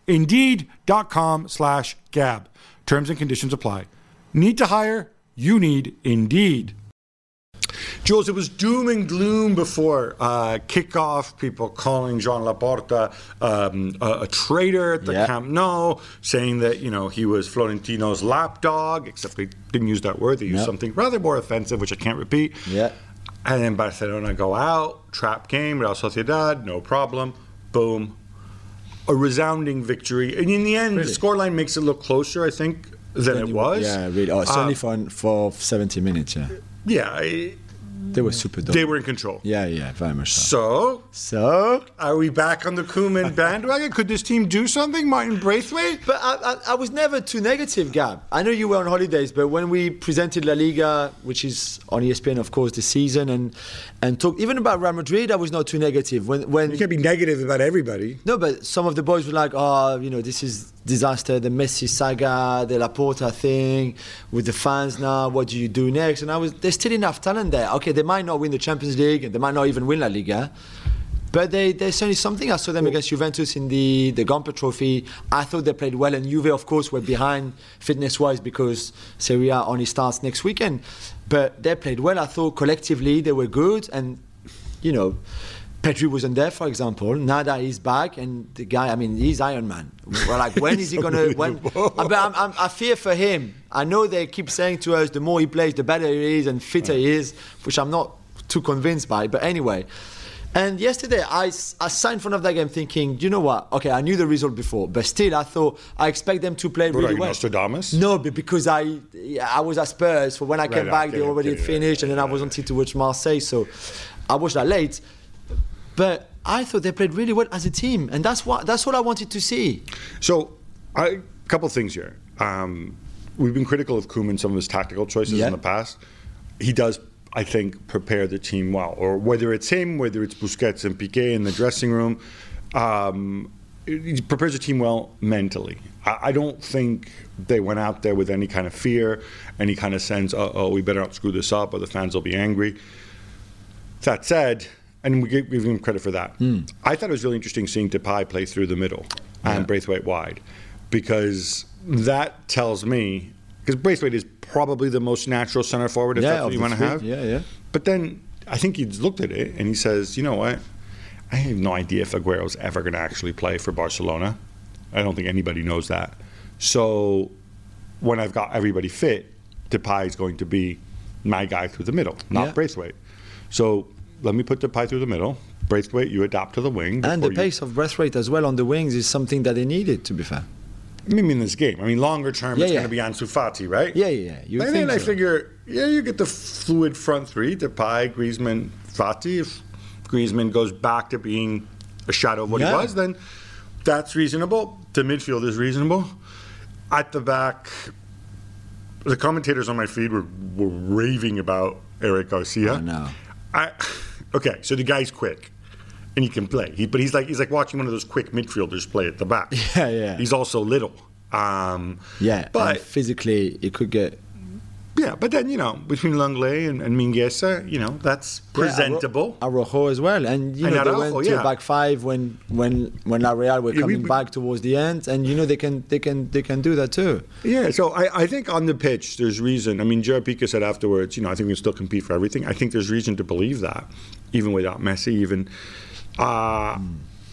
Speaker 3: Indeed.com slash Gab. Terms and conditions apply. Need to hire? You need Indeed.
Speaker 1: Jules, it was doom and gloom before uh, kickoff, people calling Joan Laporta um, a, a traitor at the
Speaker 2: Yeah.
Speaker 1: Camp Nou, saying that, you know, he was Florentino's lapdog, except they didn't use that word. They used
Speaker 2: No.
Speaker 1: something rather more offensive, which I can't repeat.
Speaker 2: Yeah.
Speaker 1: And then Barcelona go out, trap game, Real Sociedad, no problem, boom. A resounding victory. And in the end,
Speaker 2: Really?
Speaker 1: the scoreline makes it look closer, I think, than it was.
Speaker 2: Yeah, really. Oh, it's
Speaker 1: Uh,
Speaker 2: only for, for seventy minutes, yeah.
Speaker 1: Yeah, I-
Speaker 2: They were super dope.
Speaker 1: they were in control.
Speaker 2: Yeah, yeah, very much so.
Speaker 1: So,
Speaker 2: So?
Speaker 1: are we back on the Koeman bandwagon? Could this team do something, Martin Braithwaite?
Speaker 2: But I, I, I was never too negative, Gab. I know you were on holidays, but when we presented La Liga, which is on E S P N, of course, this season, and and talked even about Real Madrid, I was not too negative. When when
Speaker 1: You can't be negative about everybody.
Speaker 2: no, but some of the boys were like, "Oh, you know, this is disaster. The Messi saga, the Laporta thing with the fans now. What do you do next?" And I was, there's still enough talent there. Okay, they might not win the Champions League, and they might not even win La Liga. But they, there's certainly something. I saw them against Juventus in the, the Gamper Trophy. I thought they played well, and Juve, of course, were behind fitness-wise because Serie A only starts next weekend. But they played well. I thought collectively they were good, and you know, Pedri wasn't there, for example. Nada is back, and the guy, I mean, he's Iron Man. We're like, when is he gonna? When? I, but I'm, I'm, I fear for him. I know they keep saying to us, the more he plays, the better he is and fitter he is, which I'm not too convinced by. But anyway. And yesterday, I, I sat in front of that game thinking, you know what? Okay, I knew the result before, but still, I thought I expect them to play
Speaker 1: What
Speaker 2: really
Speaker 1: are you,
Speaker 2: well.
Speaker 1: Nostradamus?
Speaker 2: No, but because I I was at Spurs, so when I came
Speaker 1: Right,
Speaker 2: back,
Speaker 1: okay,
Speaker 2: they already
Speaker 1: okay,
Speaker 2: had finished,
Speaker 1: yeah,
Speaker 2: and then I
Speaker 1: yeah,
Speaker 2: was
Speaker 1: yeah.
Speaker 2: until to watch Marseille, so I watched that late. But I thought they played really well as a team, and that's what that's what I wanted to see.
Speaker 1: So, a couple things here. Um, we've been critical of Koeman, some of his tactical choices
Speaker 2: Yeah.
Speaker 1: in the past. He does, I think, prepare the team well. Or whether it's him, whether it's Busquets and Piqué in the dressing room, um, he prepares a team well mentally. I, I don't think they went out there with any kind of fear, any kind of sense, uh oh, we better not screw this up or the fans will be angry. That said, and we give, give him credit for that, mm. I thought it was really interesting seeing Depay play through the middle yeah. and Braithwaite wide, because that tells me, because Braithwaite is probably the most natural center forward if
Speaker 2: yeah,
Speaker 1: that's what you want to have.
Speaker 2: Yeah, yeah.
Speaker 1: But then I think he's looked at it and he says, you know what? I have no idea if Aguero's ever going to actually play for Barcelona. I don't think anybody knows that. So when I've got everybody fit, Depay is going to be my guy through the middle, not
Speaker 2: yeah.
Speaker 1: Braithwaite. So let me put Depay through the middle. Braithwaite, you adapt to the wing.
Speaker 2: And the
Speaker 1: you...
Speaker 2: pace of Braithwaite as well on the wings is something that they needed, to be fair.
Speaker 1: I mean, in this game. I mean, longer term,
Speaker 2: yeah,
Speaker 1: it's
Speaker 2: yeah.
Speaker 1: going to be Ansu Fati, right?
Speaker 2: Yeah, yeah, yeah. You
Speaker 1: and
Speaker 2: think
Speaker 1: then I
Speaker 2: so.
Speaker 1: figure, yeah, you get the fluid front three, Depay, Griezmann, Fati. If Griezmann goes back to being a shadow of what
Speaker 2: yeah.
Speaker 1: he was, then that's reasonable. The midfield is reasonable. At the back, the commentators on my feed were, were raving about Eric Garcia.
Speaker 2: I know.
Speaker 1: I, okay, so the guy's quick. And he can play, he, but he's like he's like watching one of those quick midfielders play at the back.
Speaker 2: Yeah, yeah.
Speaker 1: He's also little. Um,
Speaker 2: yeah,
Speaker 1: but
Speaker 2: and physically it could get.
Speaker 1: Yeah, but then you know between Lenglet and, and Mingueza, you know that's presentable.
Speaker 2: Yeah, Araujo as well, and you
Speaker 1: and
Speaker 2: know
Speaker 1: Araujo,
Speaker 2: they went to
Speaker 1: yeah.
Speaker 2: a back five when when when La Real were
Speaker 1: Yeah,
Speaker 2: coming
Speaker 1: we, we,
Speaker 2: back towards the end, and you know they can they can they can do that too.
Speaker 1: Yeah, so I, I think on the pitch there's reason. I mean, Gerard Piqué said afterwards, you know, I think we can still compete for everything. I think there's reason to believe that, even without Messi, even. Uh, mm.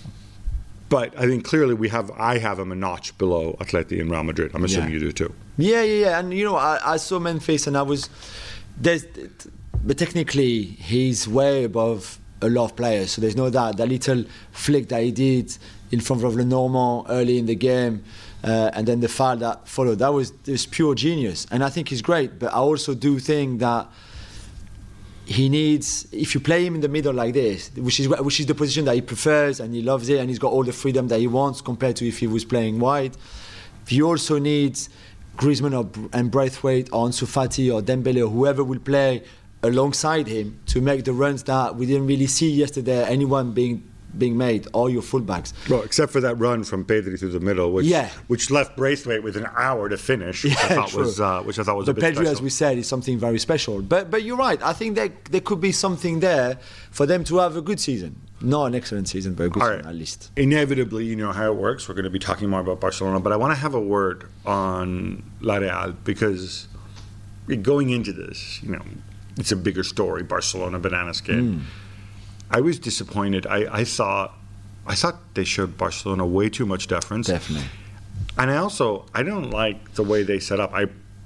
Speaker 1: But I think clearly we have. I have him a notch below Atleti and Real Madrid. I'm assuming
Speaker 2: yeah.
Speaker 1: you do too.
Speaker 2: Yeah, yeah, yeah. And you know, I, I saw Memphis, and I was there's, but technically he's way above a lot of players. So there's no doubt that little flick that he did in front of Lenormand early in the game, uh, and then the foul that followed. That was this pure genius, and I think he's great. But I also do think that. He needs, if you play him in the middle like this, which is which is the position that he prefers and he loves it and he's got all the freedom that he wants compared to if he was playing wide. You also need Griezmann or, and Braithwaite or Ansu Fati or Dembele or whoever will play alongside him to make the runs that we didn't really see yesterday, anyone being being made, all your fullbacks.
Speaker 1: Well, except for that run from Pedri through the middle, which
Speaker 2: yeah.
Speaker 1: which left Braithwaite with an hour to finish, which
Speaker 2: yeah,
Speaker 1: I thought
Speaker 2: true.
Speaker 1: was uh, which I thought was
Speaker 2: but
Speaker 1: a bit
Speaker 2: Pedri,
Speaker 1: special.
Speaker 2: as we said, is something very special. But but you're right. I think there there could be something there for them to have a good season, not an excellent season, but a good
Speaker 1: all
Speaker 2: season
Speaker 1: right.
Speaker 2: at least.
Speaker 1: Inevitably, you know how it works. We're going to be talking more about Barcelona, but I want to have a word on La Real because going into this, you know, it's a bigger story. Barcelona banana skin. Mm. I was disappointed. I, I thought. I thought they showed Barcelona way too much deference.
Speaker 2: Definitely.
Speaker 1: And I also, I don't like the way they set up. I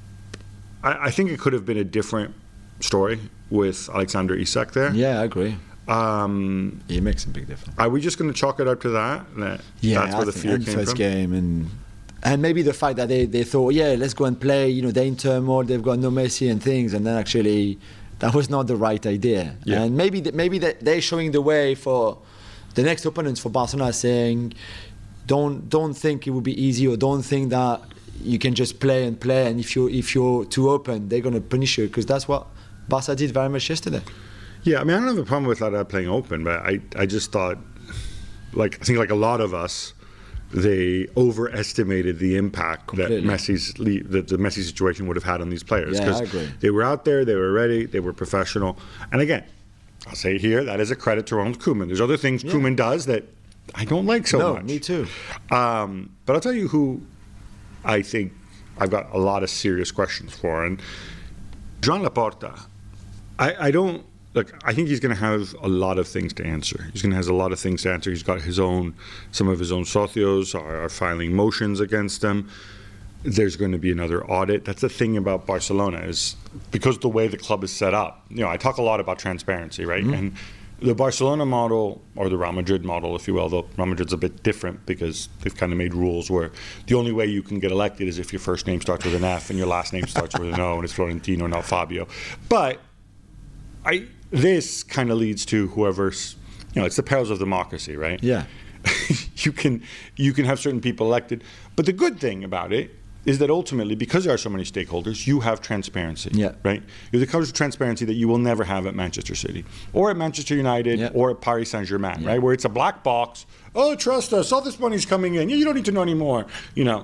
Speaker 1: I, I think it could have been a different story with Alexander Isak there.
Speaker 2: Yeah, I agree.
Speaker 1: Um,
Speaker 2: he makes a big difference.
Speaker 1: Are we just going to chalk it up to that? that
Speaker 2: yeah,
Speaker 1: that's where
Speaker 2: I
Speaker 1: the
Speaker 2: think
Speaker 1: fear
Speaker 2: and
Speaker 1: came
Speaker 2: first
Speaker 1: from?
Speaker 2: game and and maybe the fact that they, they thought, yeah, let's go and play, you know, they're in turmoil, they've got no Messi and things, and then actually that was not the right idea.
Speaker 1: Yeah.
Speaker 2: And maybe th- maybe that they're showing the way for the next opponents for Barcelona, saying don't don't think it will be easy, or don't think that you can just play and play, and if you if you're too open, they're going to punish you, because that's what Barca did very much yesterday.
Speaker 1: Yeah, I mean, I don't have a problem with that playing open, but I I just thought, like I think like a lot of us, they overestimated the impact
Speaker 2: Completely.
Speaker 1: that Messi's that the Messi situation would have had on these players.
Speaker 2: Yeah, I agree.
Speaker 1: They were out there, they were ready, they were professional, and again. I'll say it here, that is a credit to Ronald Koeman. There's other things yeah. Koeman does that I don't like so
Speaker 2: no,
Speaker 1: much.
Speaker 2: me too.
Speaker 1: Um, but I'll tell you who I think I've got a lot of serious questions for. And Joan Laporta, I, I don't, look, I think he's going to have a lot of things to answer. He's going to have a lot of things to answer. He's got his own, some of his own socios are, are filing motions against him. There's going to be another audit. That's the thing about Barcelona is because the way the club is set up. You know, I talk a lot about transparency, right? Mm-hmm. And the Barcelona model, or the Real Madrid model, if you will, though Real Madrid's a bit different because they've kind of made rules where the only way you can get elected is if your first name starts with an F and your last name starts with an O, and it's Florentino, not Fabio. But I this kind of leads to whoever's, you know, it's the perils of democracy, right?
Speaker 2: Yeah.
Speaker 1: you can you can have certain people elected, but the good thing about it is that ultimately, because there are so many stakeholders, you have transparency,
Speaker 2: yeah.
Speaker 1: right? There's a kind of transparency that you will never have at Manchester City or at Manchester United
Speaker 2: yeah.
Speaker 1: or at Paris Saint-Germain,
Speaker 2: yeah.
Speaker 1: right? Where it's a black box. Oh, trust us. All this money's coming in. You don't need to know anymore, you know.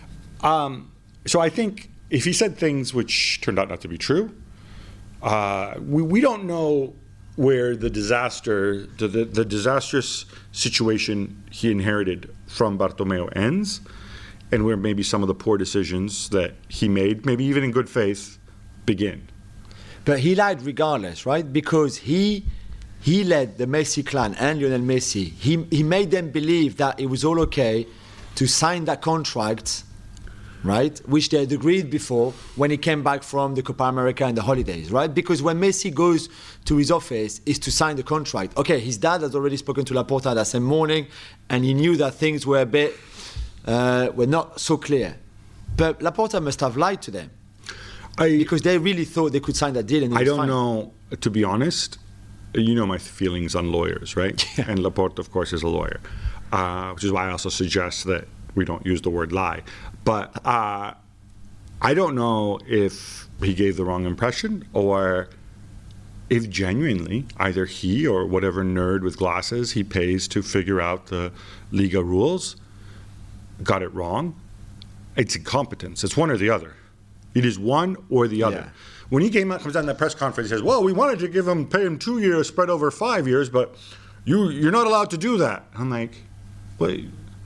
Speaker 1: Um, so I think if he said things which turned out not to be true, uh, we, we don't know where the disaster, the, the, the disastrous situation he inherited from Bartomeu ends, and where maybe some of the poor decisions that he made, maybe even in good faith, begin.
Speaker 2: But he lied regardless, right? Because he he led the Messi clan and Lionel Messi. He he made them believe that it was all okay to sign that contract, right? Which they had agreed before when he came back from the Copa America and the holidays, right? Because when Messi goes to his office, is to sign the contract. Okay, his dad has already spoken to Laporta that same morning, and he knew that things were a bit uh, were not so clear. But Laporta must have lied to them.
Speaker 1: I,
Speaker 2: because they really thought they could sign that deal. And it
Speaker 1: I
Speaker 2: was
Speaker 1: don't
Speaker 2: fine.
Speaker 1: know, to be honest, you know my feelings on lawyers, right?
Speaker 2: Yeah.
Speaker 1: And Laporta, of course, is a lawyer, uh, which is why I also suggest that we don't use the word lie. But uh, I don't know if he gave the wrong impression or if genuinely either he or whatever nerd with glasses he pays to figure out the Liga rules got it wrong. It's incompetence. It's one or the other. It is one or the other.
Speaker 2: Yeah.
Speaker 1: When he came out, comes out in that press conference, he says, well, we wanted to give him, pay him two years spread over five years, but you, you're not allowed to do that. I'm like, wait,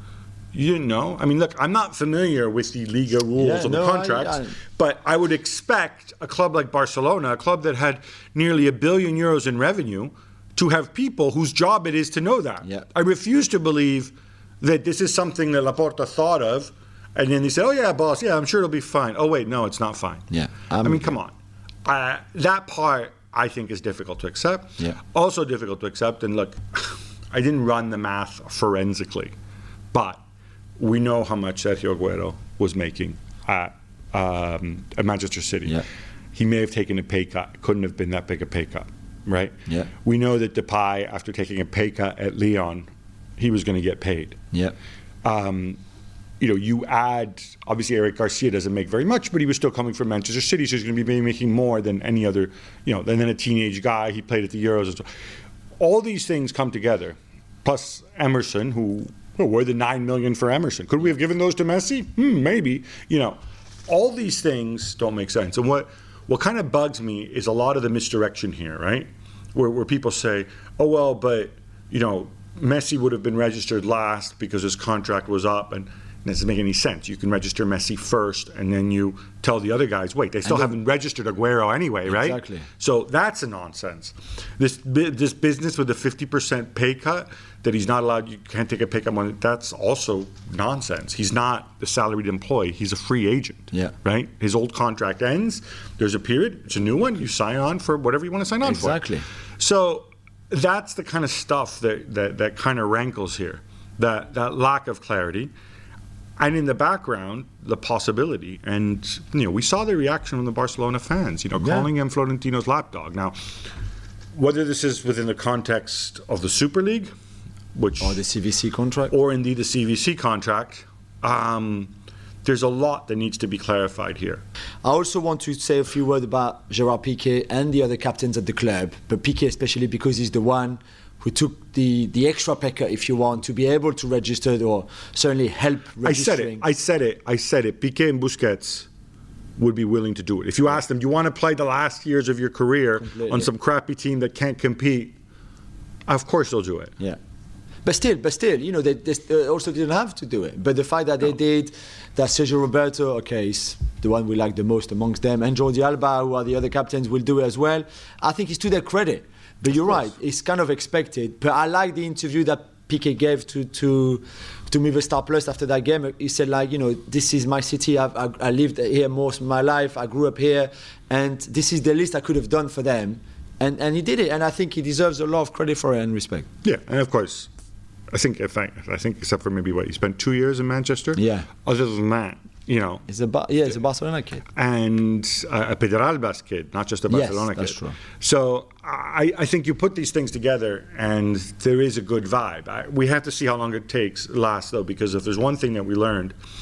Speaker 1: you didn't know? I mean, look, I'm not familiar with the Liga rules
Speaker 2: Yeah,
Speaker 1: of
Speaker 2: no,
Speaker 1: the contracts,
Speaker 2: I- I-
Speaker 1: but I would expect a club like Barcelona, a club that had nearly a billion euros in revenue, to have people whose job it is to know that.
Speaker 2: Yeah.
Speaker 1: I refuse to believe that this is something that Laporta thought of, and then he said, oh, yeah, boss, yeah, I'm sure it'll be fine. Oh, wait, no, it's not fine.
Speaker 2: Yeah.
Speaker 1: I
Speaker 2: Um,
Speaker 1: mean, come on. Uh, that part, I think, is difficult to accept.
Speaker 2: Yeah.
Speaker 1: Also difficult to accept. And look, I didn't run the math forensically, but we know how much Sergio Aguero was making at, um, at Manchester City.
Speaker 2: Yeah.
Speaker 1: He may have taken a pay cut. It couldn't have been that big a pay cut, right?
Speaker 2: Yeah.
Speaker 1: We know that Depay, after taking a pay cut at Lyon, he was going to get paid.
Speaker 2: Yeah.
Speaker 1: Um, you know, you add, obviously Eric Garcia doesn't make very much, but he was still coming from Manchester City, so he's going to be making more than any other, you know, than, than a teenage guy. He played at the Euros and so. All these things come together, plus Emerson, who, well, we're the nine million for Emerson. Could we have given those to Messi? Hmm, maybe. You know, all these things don't make sense. And what, what kind of bugs me is a lot of the misdirection here, right? Where, where people say, oh, well, but, you know, Messi would have been registered last because his contract was up, and it doesn't make any sense. You can register Messi first, and then you tell the other guys, wait, they still
Speaker 2: then-
Speaker 1: haven't registered Aguero anyway, right?
Speaker 2: Exactly.
Speaker 1: So that's a nonsense. This bu- this business with the fifty percent pay cut, that he's not allowed, you can't take a pay cut on, that's also nonsense. He's not the salaried employee. He's a free agent,
Speaker 2: Yeah.
Speaker 1: right? His old contract ends. There's a period. It's a new one. You sign on for whatever you want to sign on
Speaker 2: Exactly.
Speaker 1: for. So that's the kind of stuff that, that, that kind of rankles here, that, that lack of clarity. And in the background, the possibility. And, you know, we saw the reaction from the Barcelona fans, you know,
Speaker 2: Yeah.
Speaker 1: calling him Florentino's lapdog. Now, whether this is within the context of the Super League, which,
Speaker 2: Or the C V C contract.
Speaker 1: or indeed the C V C contract, um, there's a lot that needs to be clarified here.
Speaker 2: I also want to say a few words about Gerard Piqué and the other captains at the club, but Piqué especially because he's the one who took the, the extra pay cut, if you want, to be able to register or certainly help
Speaker 1: I said it.
Speaker 2: registering.
Speaker 1: I said it. I said it. Piqué and Busquets would be willing to do it. If you ask them, do you want to play the last years of your career
Speaker 2: Completely.
Speaker 1: on some crappy team that can't compete? Of course they'll do it.
Speaker 2: Yeah. But still, but still, you know, they, they also didn't have to do it. But the fact that they did, that Sergio Roberto, okay, is the one we like the most amongst them, and Jordi Alba, who are the other captains, will do it as well. I think it's to their credit. But you're right, it's kind of expected. But I like the interview that Piqué gave to to to Movistar Plus after that game. He said, like, you know, this is my city. I've, I, I lived here most of my life. I grew up here, and this is the least I could have done for them. And and he did it, and I think he deserves a lot of credit for it and respect.
Speaker 1: Yeah, and of course, I think if I, I think except for maybe what he spent two years in Manchester.
Speaker 2: Yeah.
Speaker 1: Other than that, you know,
Speaker 2: It's a ba- yeah, it's a Barcelona kid.
Speaker 1: and uh, a Pedralbas kid, not just a
Speaker 2: Yes,
Speaker 1: Barcelona
Speaker 2: that's
Speaker 1: kid.
Speaker 2: true.
Speaker 1: So I, I think you put these things together, and there is a good vibe. I, we have to see how long it takes lasts, though, because if there's one thing that we learned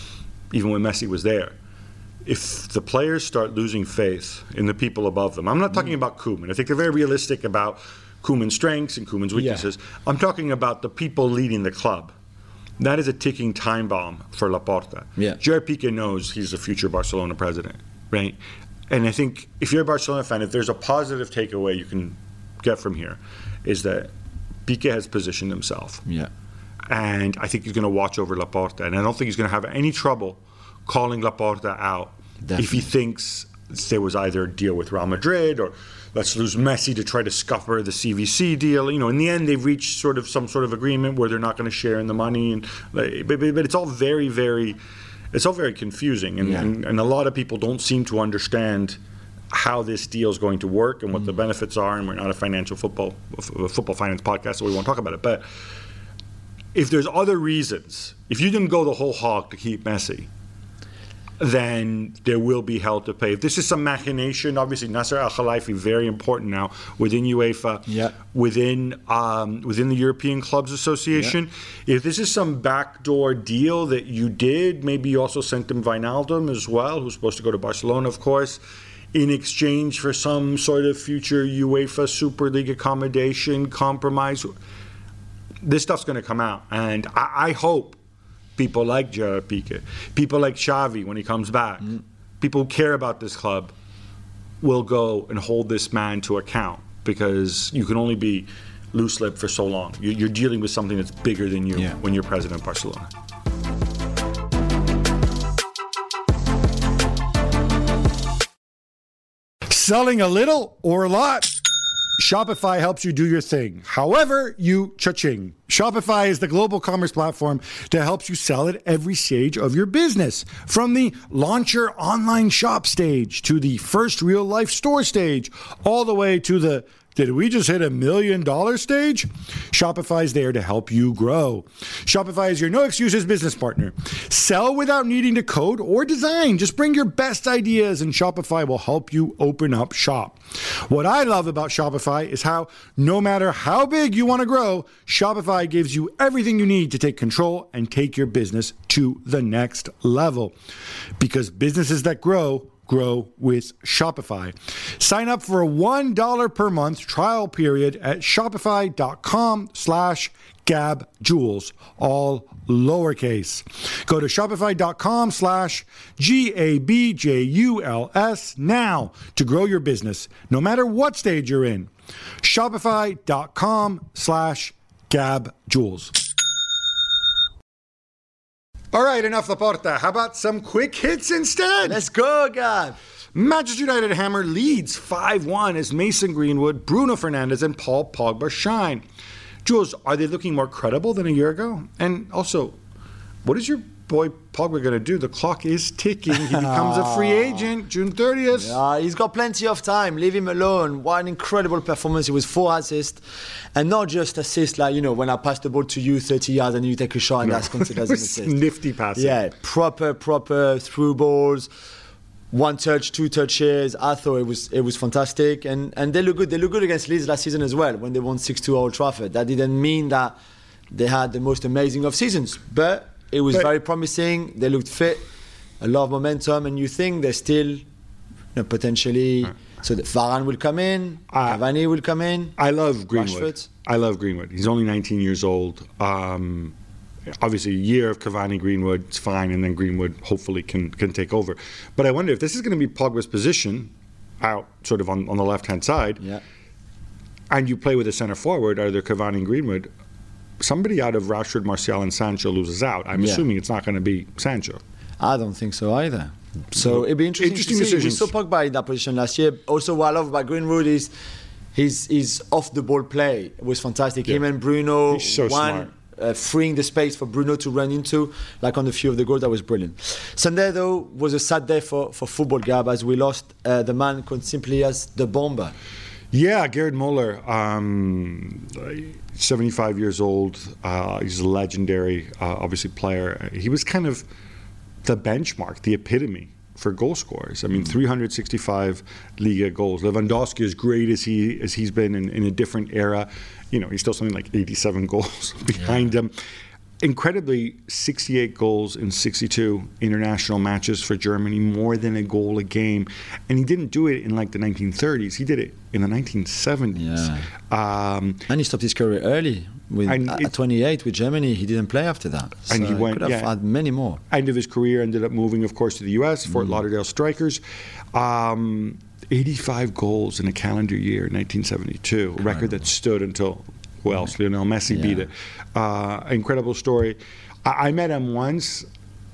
Speaker 1: even when Messi was there. If the players start losing faith in the people above them, I'm not talking about Koeman. I think they're very realistic about Koeman's strengths and Koeman's weaknesses. Yeah. I'm talking about the people leading the club. That is a ticking time bomb for Laporta.
Speaker 2: Yeah.
Speaker 1: Gerard Piqué knows he's the future Barcelona president, right? And I think if you're a Barcelona fan, if there's a positive takeaway you can get from here, is that Piqué has positioned himself.
Speaker 2: Yeah.
Speaker 1: And I think he's going to watch over Laporta. And I don't think he's going to have any trouble calling Laporta out Definitely. If he thinks there was either a deal with Real Madrid or let's lose Messi to try to scupper the C V C deal. You know, in the end, they've reached sort of some sort of agreement where they're not going to share in the money. And but, but, but it's all very, very, it's all very confusing. And, yeah. and, and a lot of people don't seem to understand how this deal is going to work and what mm. the benefits are. And we're not a financial football, a football finance podcast, so we won't talk about it. But if there's other reasons, if you didn't go the whole hog to keep Messi, then there will be hell to pay. If this is some machination, obviously Nasser Al-Khelaifi, very important now within UEFA,
Speaker 2: yeah.
Speaker 1: within um, within the European Clubs Association. Yeah. If this is some backdoor deal that you did, maybe you also sent him Wijnaldum as well, who's supposed to go to Barcelona, of course, in exchange for some sort of future UEFA Super League accommodation compromise. This stuff's going to come out, and I, I hope people like Gerard Piqué, people like Xavi when he comes back, mm. people who care about this club will go and hold this man to account, because you can only be loose-lipped for so long. You're dealing with something that's bigger than you yeah. when you're president of Barcelona.
Speaker 3: Selling a little or a lot? Shopify helps you do your thing. However, you cha-ching. Shopify is the global commerce platform that helps you sell at every stage of your business. From the launch your online shop stage to the first real life store stage, all the way to the did we just hit a million dollar stage? Shopify is there to help you grow. Shopify is your no excuses business partner. Sell without needing to code or design. Just bring your best ideas and Shopify will help you open up shop. What I love about Shopify is how no matter how big you want to grow, Shopify gives you everything you need to take control and take your business to the next level. Because businesses that grow, grow with Shopify. Sign up for a one dollar per month trial period at shopify.com slash gabjules, all lowercase. Go to shopify.com slash G-A-B-J-U-L-S now to grow your business, no matter what stage you're in. Shopify.com slash gabjules. All right, enough Laporta. How about some quick hits instead?
Speaker 2: Let's go, Gab.
Speaker 3: Manchester United hammer leads five one as Mason Greenwood, Bruno Fernandes, and Paul Pogba shine. Jules, are they looking more credible than a year ago? And also, what is your boy Pogba going to do? The clock is ticking. He becomes a free agent June thirtieth.
Speaker 2: Yeah, he's got plenty of time. Leave him alone. What an incredible performance. It was four assists. And not just assists like, you know, when I pass the ball to you thirty yards and you take a shot and no. that's considered as an assist.
Speaker 1: Nifty passing.
Speaker 2: Yeah, proper, proper through balls. One touch, two touches. I thought it was it was fantastic. And and they look good. They look good against Leeds last season as well when they won six two at Old Trafford. That didn't mean that they had the most amazing of seasons. But it was but, very promising. They looked fit, a lot of momentum, and you think they're still, you know, potentially. Right. So that Varane will come in, uh, Cavani will come in.
Speaker 1: I love Greenwood.
Speaker 2: Rashford.
Speaker 1: I love Greenwood. He's only nineteen years old. Um, obviously, a year of Cavani, Greenwood, it's fine, and then Greenwood hopefully can can take over. But I wonder if this is going to be Pogba's position, out sort of on, on the left hand side,
Speaker 2: yeah.
Speaker 1: and you play with a centre forward, either Cavani and Greenwood. Somebody out of Rashford, Martial, and Sancho loses out. I'm yeah. assuming it's not going to be Sancho.
Speaker 2: I don't think so either. So it'd be interesting,
Speaker 1: interesting
Speaker 2: to see.
Speaker 1: Decisions.
Speaker 2: We saw Pogba in that position last year. Also, what I love about Greenwood is his, his off-the-ball play. It was fantastic. Yeah. Him and Bruno,
Speaker 1: He's so
Speaker 2: one, uh, freeing the space for Bruno to run into, like on a few of the goals. That was brilliant. Sunday, though, was a sad day for, for football, Gab, as we lost uh, the man called simply as the Bomber.
Speaker 1: Yeah, Gerd Muller, um, seventy-five years old. Uh, he's a legendary, uh, obviously, player. He was kind of the benchmark, the epitome for goal scorers. I mean, three hundred sixty-five Liga goals. Lewandowski, as great as he as he's been in, in a different era, you know, he's still something like eighty-seven goals behind
Speaker 2: yeah.
Speaker 1: him. incredibly, sixty-eight goals in sixty-two international matches for Germany, more than a goal a game. And he didn't do it in like the nineteen thirties. He did it in the nineteen seventies.
Speaker 2: Yeah.
Speaker 1: Um,
Speaker 2: And he stopped his career early. With,
Speaker 1: And
Speaker 2: at
Speaker 1: it-
Speaker 2: twenty-eight with Germany, he didn't play after that. So
Speaker 1: And he went-
Speaker 2: could have
Speaker 1: yeah.
Speaker 2: had many more.
Speaker 1: end of his career, ended up moving, of course, to the U S, Fort Lauderdale Strikers. Um, eighty-five goals in a calendar year in nineteen seventy-two, a record that stood until, who else? Lionel Messi
Speaker 2: Yeah.
Speaker 1: beat it. Uh, incredible story. I, I met him once,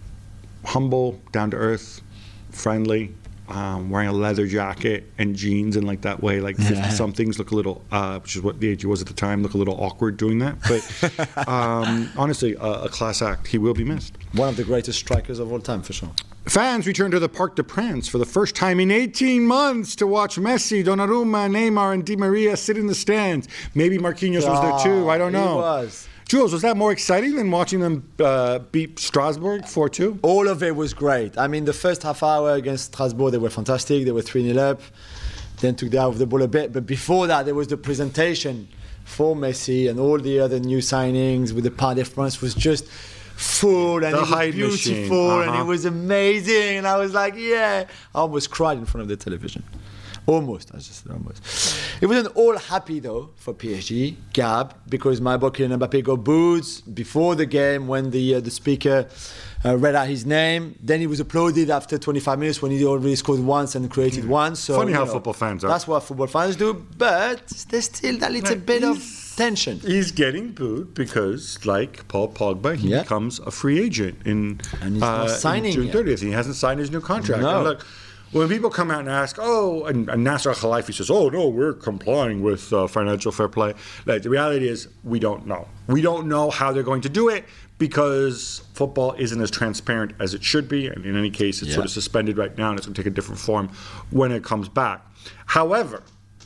Speaker 1: humble, down to earth, friendly, um, wearing a leather jacket and jeans, and like that way, like fifty somethings look a little, uh, which is what the age he was at the time, look a little awkward doing that. But um, honestly, a, a class act. He will be missed.
Speaker 2: One of the greatest strikers of all time, for sure.
Speaker 1: Fans return to the Parc des Princes for the first time in eighteen months to watch Messi, Donnarumma, Neymar, and Di Maria sit in the stands. Maybe Marquinhos was there too. I don't
Speaker 2: He
Speaker 1: know.
Speaker 2: was.
Speaker 1: Jules, was that more exciting than watching them uh, beat Strasbourg four two?
Speaker 2: All of it was great. I mean, the first half hour against Strasbourg, they were fantastic. They were three nil up. Then took the eye of the ball a bit. But before that, there was the presentation for Messi, and all the other new signings with the Parc des Princes was just full, and
Speaker 1: The
Speaker 2: it was
Speaker 1: hype
Speaker 2: beautiful,
Speaker 1: machine.
Speaker 2: and
Speaker 1: Uh-huh.
Speaker 2: it was amazing. And I was like, yeah. I almost cried in front of the television. Almost, I just said almost. It wasn't all happy though for P S G, Gab, because my boy Kylian Mbappé got booed before the game when the uh, the speaker uh, read out his name. Then he was applauded after twenty-five minutes when he already scored once and created
Speaker 1: Yeah.
Speaker 2: one. So
Speaker 1: Funny
Speaker 2: you
Speaker 1: how
Speaker 2: know,
Speaker 1: football fans are.
Speaker 2: That's what football fans do, but there's still that little
Speaker 1: Right,
Speaker 2: bit of
Speaker 1: he's-
Speaker 2: tension.
Speaker 1: He's getting booed because, like Paul Pogba, he
Speaker 2: Yeah.
Speaker 1: becomes a free agent in,
Speaker 2: And he's not
Speaker 1: uh,
Speaker 2: signing
Speaker 1: in June
Speaker 2: yet.
Speaker 1: thirtieth. He hasn't signed his new contract.
Speaker 2: No.
Speaker 1: And look, when people come out and ask, oh, and, and Nasser Khalifi says, oh, no, we're complying with uh, financial fair play. Like, the reality is we don't know. We don't know how they're going to do it because football isn't as transparent as it should be. And in any case, it's
Speaker 2: Yeah.
Speaker 1: sort of suspended right now, and it's going to take a different form when it comes back. However,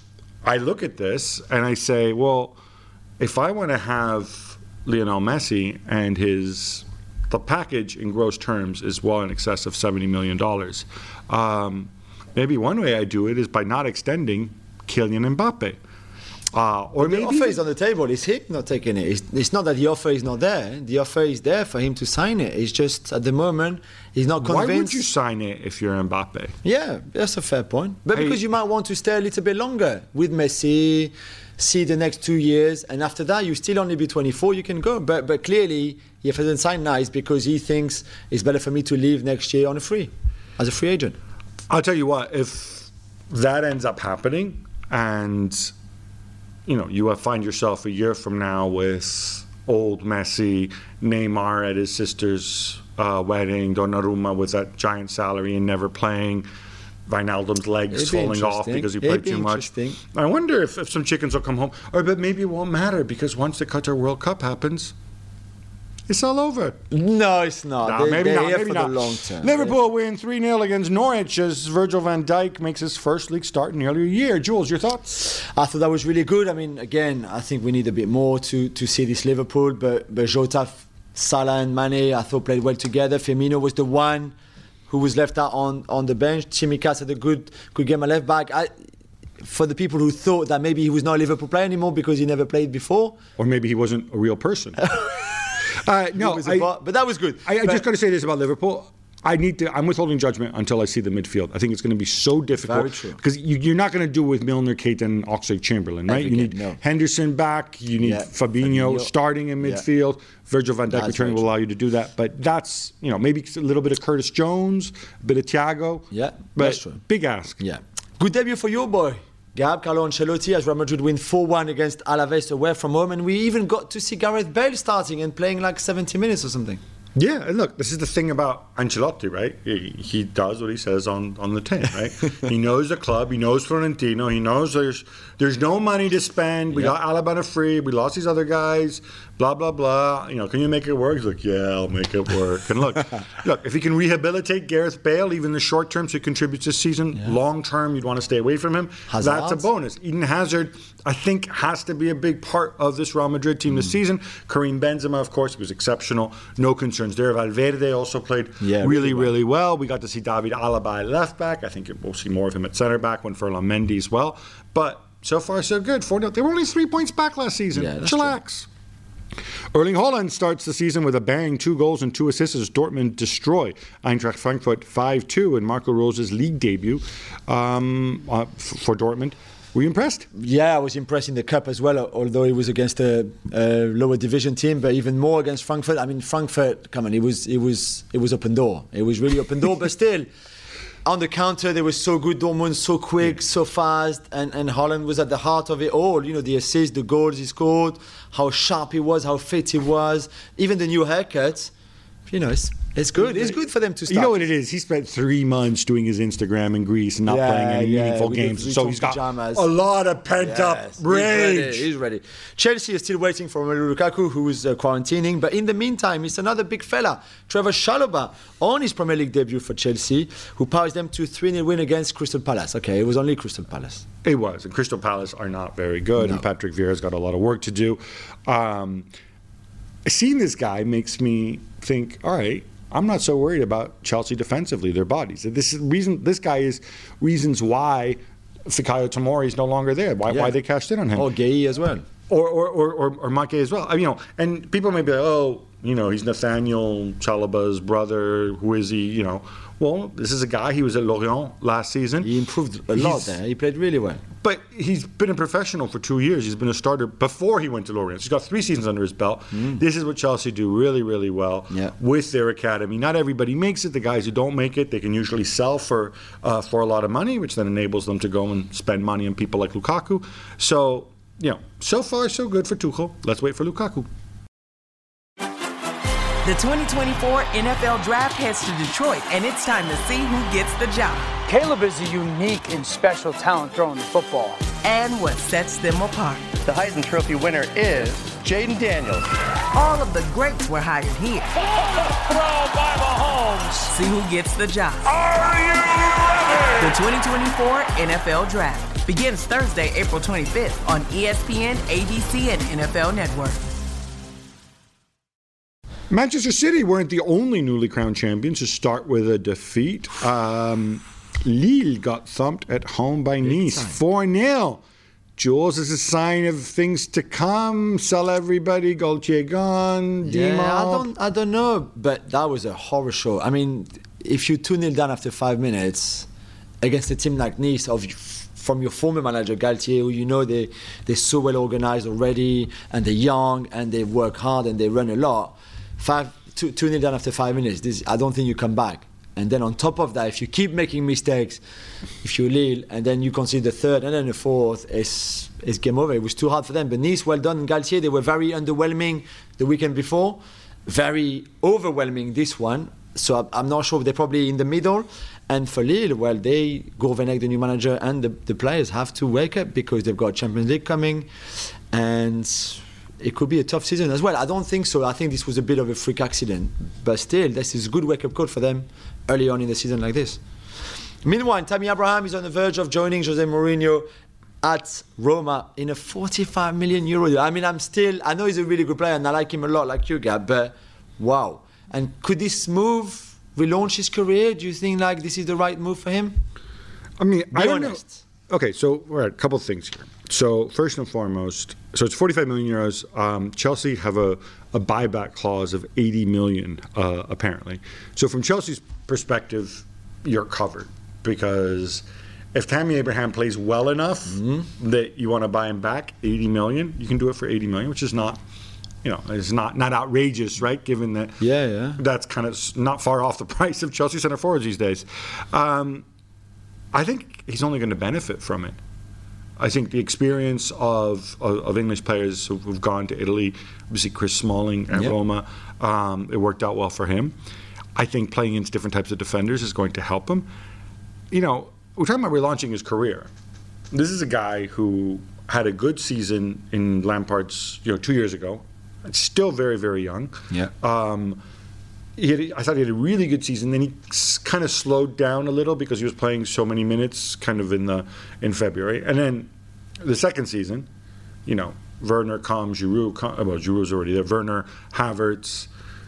Speaker 1: I look at this and I say, well, if I want to have Lionel Messi and his the package in gross terms is well in excess of seventy million dollars, um, maybe one way I do it is by not extending Kylian Mbappe. Uh, or
Speaker 2: The
Speaker 1: maybe
Speaker 2: offer is on the table. It's him not taking it. It's, it's not that the offer is not there. The offer is there for him to sign it. It's just at the moment he's not
Speaker 1: why
Speaker 2: convinced.
Speaker 1: would you sign it if you're Mbappe?
Speaker 2: Yeah, that's a fair point. But
Speaker 1: Hey-
Speaker 2: because you might want to stay a little bit longer with Messi, see the next two years, and after that you still only be twenty-four, you can go. But but clearly, if he doesn't sign now, it's because he thinks it's better for me to leave next year on a free, as a free agent.
Speaker 1: I'll tell you what, if that ends up happening and you know, you find yourself a year from now with old Messi, Neymar at his sister's uh, wedding, Donnarumma with that giant salary and never playing, Wijnaldum's legs
Speaker 2: It'd be
Speaker 1: falling off
Speaker 2: interesting.
Speaker 1: because he
Speaker 2: It'd
Speaker 1: played
Speaker 2: be
Speaker 1: too much.
Speaker 2: interesting.
Speaker 1: I wonder if, if some chickens will come home. Or but maybe it won't matter because once the Qatar World Cup happens, it's all over.
Speaker 2: No, it's not.
Speaker 1: No,
Speaker 2: they,
Speaker 1: maybe
Speaker 2: they're
Speaker 1: not.
Speaker 2: here
Speaker 1: Maybe
Speaker 2: for
Speaker 1: not.
Speaker 2: the long term.
Speaker 1: Liverpool win three nil against Norwich as Virgil van Dijk makes his first league start in nearly a year. Jules, your thoughts?
Speaker 2: I thought that was really good. I mean, again, I think we need a bit more to, to see this Liverpool, but, but Jota, Salah and Mane, I thought played well together. Firmino was the one who was left out on, on the bench. Tsimikas had a good good game at left back. I, for the people who thought that maybe he was not a Liverpool player anymore because he never played before.
Speaker 1: Or maybe he wasn't a real person. uh, no,
Speaker 2: He was a
Speaker 1: I,
Speaker 2: bot, but that was good.
Speaker 1: I, I
Speaker 2: But-
Speaker 1: just got to say this about Liverpool. I need to. I'm withholding judgment until I see the midfield. I think it's going to be so difficult
Speaker 2: Very true.
Speaker 1: because you, you're not going to do it with Milner, Keita, and Oxlade-Chamberlain, right?
Speaker 2: Every
Speaker 1: You
Speaker 2: game,
Speaker 1: need
Speaker 2: no.
Speaker 1: Henderson back. You need
Speaker 2: Yeah,
Speaker 1: Fabinho,
Speaker 2: Fabinho.
Speaker 1: starting in
Speaker 2: Yeah.
Speaker 1: midfield. Virgil van Dijk
Speaker 2: That's
Speaker 1: returning
Speaker 2: very
Speaker 1: will allow you to do that. But that's you know maybe a little bit of Curtis Jones, a bit of Thiago.
Speaker 2: Yeah,
Speaker 1: but
Speaker 2: that's true.
Speaker 1: big ask.
Speaker 2: Yeah. Good debut for your boy. Gab, Carlo Ancelotti, as Real Madrid win four one against Alaves away from home, and we even got to see Gareth Bale starting and playing like seventy minutes or something.
Speaker 1: Yeah, and look, this is the thing about Ancelotti, right? He, he does what he says on, on the tin, right? He knows the club, he knows Florentino, he knows there's there's no money to spend. We
Speaker 2: Yeah.
Speaker 1: got Alabama free, we lost these other guys, blah blah blah. You know, can you make it work? He's like, yeah, I'll make it work. And look, look, if he can rehabilitate Gareth Bale, even the short term, so he contributes this season,
Speaker 2: Yeah.
Speaker 1: long term, you'd want to stay away from him.
Speaker 2: Hazard.
Speaker 1: That's a bonus. Eden Hazard, I think, has to be a big part of this Real Madrid team this season. Karim Benzema, of course, was exceptional. No concerns there. Valverde also played
Speaker 2: Yeah,
Speaker 1: really,
Speaker 2: really
Speaker 1: really
Speaker 2: well.
Speaker 1: well. We got to see David Alaba at left back. I think we'll see more of him at centre back when Ferland Mendy as well. But so far, so good. four nil. They were only three points back last season.
Speaker 2: Yeah, that's
Speaker 1: Chillax. Erling Haaland starts the season with a bang, two goals and two assists as Dortmund destroy Eintracht Frankfurt five two in Marco Rose's league debut um, uh, f- for Dortmund. Were you impressed?
Speaker 2: Yeah, I was impressed in the cup as well, although it was against a, a lower division team, but even more against Frankfurt. I mean, Frankfurt, come on, it was it was it was open door. It was really open door, but still, on the counter, they were so good. Dortmund, so quick, yeah. so fast, and and Haaland was at the heart of it all. You know, the assists, the goals he scored, how sharp he was, how fit he was, even the new haircuts. You know, it's it's good. It's good for them to start.
Speaker 1: You know what it is? He spent three months doing his Instagram in Greece and not yeah, playing any yeah, meaningful games. So he's got pajamas. a lot of pent-up yes, rage.
Speaker 2: He's ready, he's ready. Chelsea is still waiting for Romelu Lukaku, who is uh, quarantining. But in the meantime, it's another big fella, Trevor Chalobah, on his Premier League debut for Chelsea, who powers them to three nil win against Crystal Palace. Okay, it was only Crystal Palace.
Speaker 1: It was. And Crystal Palace are not very good. No. And Patrick Vieira's got a lot of work to do. Um, seeing this guy makes me think, all right, I'm not so worried about Chelsea defensively, their bodies. This is reason. This guy is reasons why Fikayo Tomori is no longer there. Why, yeah. why they cashed in on him.
Speaker 2: Or Gueye as well.
Speaker 1: Or or or or, or Mike as well. I mean, you know, and people may be like, oh, you know, he's Nathaniel Chalobah's brother. Who is he? You know, well, this is a guy. He was at Lorient last season.
Speaker 2: He improved a lot there. He played really well.
Speaker 1: But he's been a professional for two years. He's been a starter before he went to Lorient. So he's got three seasons under his belt. Mm. This is what Chelsea do really, really well
Speaker 2: yeah.
Speaker 1: with their academy. Not everybody makes it. The guys who don't make it, they can usually sell for uh, for a lot of money, which then enables them to go and spend money on people like Lukaku. So, you know, so far so good for Tuchel. Let's wait for Lukaku.
Speaker 4: The twenty twenty-four N F L Draft heads to Detroit, and it's time to see who gets the job.
Speaker 5: Caleb is a unique and special talent throwing the football.
Speaker 4: And what sets them apart.
Speaker 6: The Heisman Trophy winner is Jaden Daniels.
Speaker 4: All of the greats were hired here.
Speaker 7: Throw by Mahomes.
Speaker 4: See who gets the job.
Speaker 7: Are you ready?
Speaker 4: The twenty twenty-four N F L Draft begins Thursday, April twenty-fifth on E S P N, A B C, and N F L Network.
Speaker 1: Manchester City weren't the only newly crowned champions to start with a defeat. Um, Lille got thumped at home by Nice, four nil. Jules, is a sign of things to come. Sell everybody, Gaultier gone,
Speaker 2: yeah, I don't, I don't know, but that was a horror show. I mean, if you two nil down after five minutes against a team like Nice, of from your former manager Galtier, who you know they they're so well organized already, and they're young and they work hard and they run a lot. Five, two, two nil down after five minutes. This, I don't think you come back. And then on top of that, if you keep making mistakes, if you're Lille, and then you concede the third and then the fourth, it's, it's game over. It was too hard for them. But Nice, well done. Galtier, they were very underwhelming the weekend before. Very overwhelming this one. So I'm not sure. They're probably in the middle. And for Lille, well, they, Gourvenec, the new manager, and the, the players have to wake up because they've got Champions League coming. And it could be a tough season as well. I don't think so. I think this was a bit of a freak accident. But still, this is a good wake-up call for them early on in the season like this. Meanwhile, Tammy Abraham is on the verge of joining Jose Mourinho at Roma in a forty-five million euro deal. I mean, I'm still, I know he's a really good player and I like him a lot, like you, Gab, but wow. And could this move relaunch his career? Do you think like this is the right move for him?
Speaker 1: I mean,
Speaker 2: Be
Speaker 1: I don't
Speaker 2: honest.
Speaker 1: know. Okay, so we're at a couple of things here. So first and foremost, so it's forty-five million euros. Um, Chelsea have a, a buyback clause of eighty million, uh, apparently. So from Chelsea's perspective, you're covered because if Tammy Abraham plays well enough mm-hmm. that you want to buy him back, eighty million, you can do it for eighty million, which is not, you know, it's not not outrageous, right? Given that,
Speaker 2: yeah, yeah,
Speaker 1: that's kind of not far off the price of Chelsea center forwards these days. Um, I think he's only going to benefit from it. I think the experience of, of, of English players who've gone to Italy, obviously Chris Smalling at yep. Roma, um, it worked out well for him. I think playing against different types of defenders is going to help him. You know, we're talking about relaunching his career. This is a guy who had a good season in Lampard's, you know, two years ago. It's still very, very young.
Speaker 2: Yeah.
Speaker 1: Um, He had, I thought he had a really good season. Then he kind of slowed down a little because he was playing so many minutes, kind of in the in February. And then the second season, you know, Werner, Com, Giroud. Com, well, Giroud's already there. Werner, Havertz.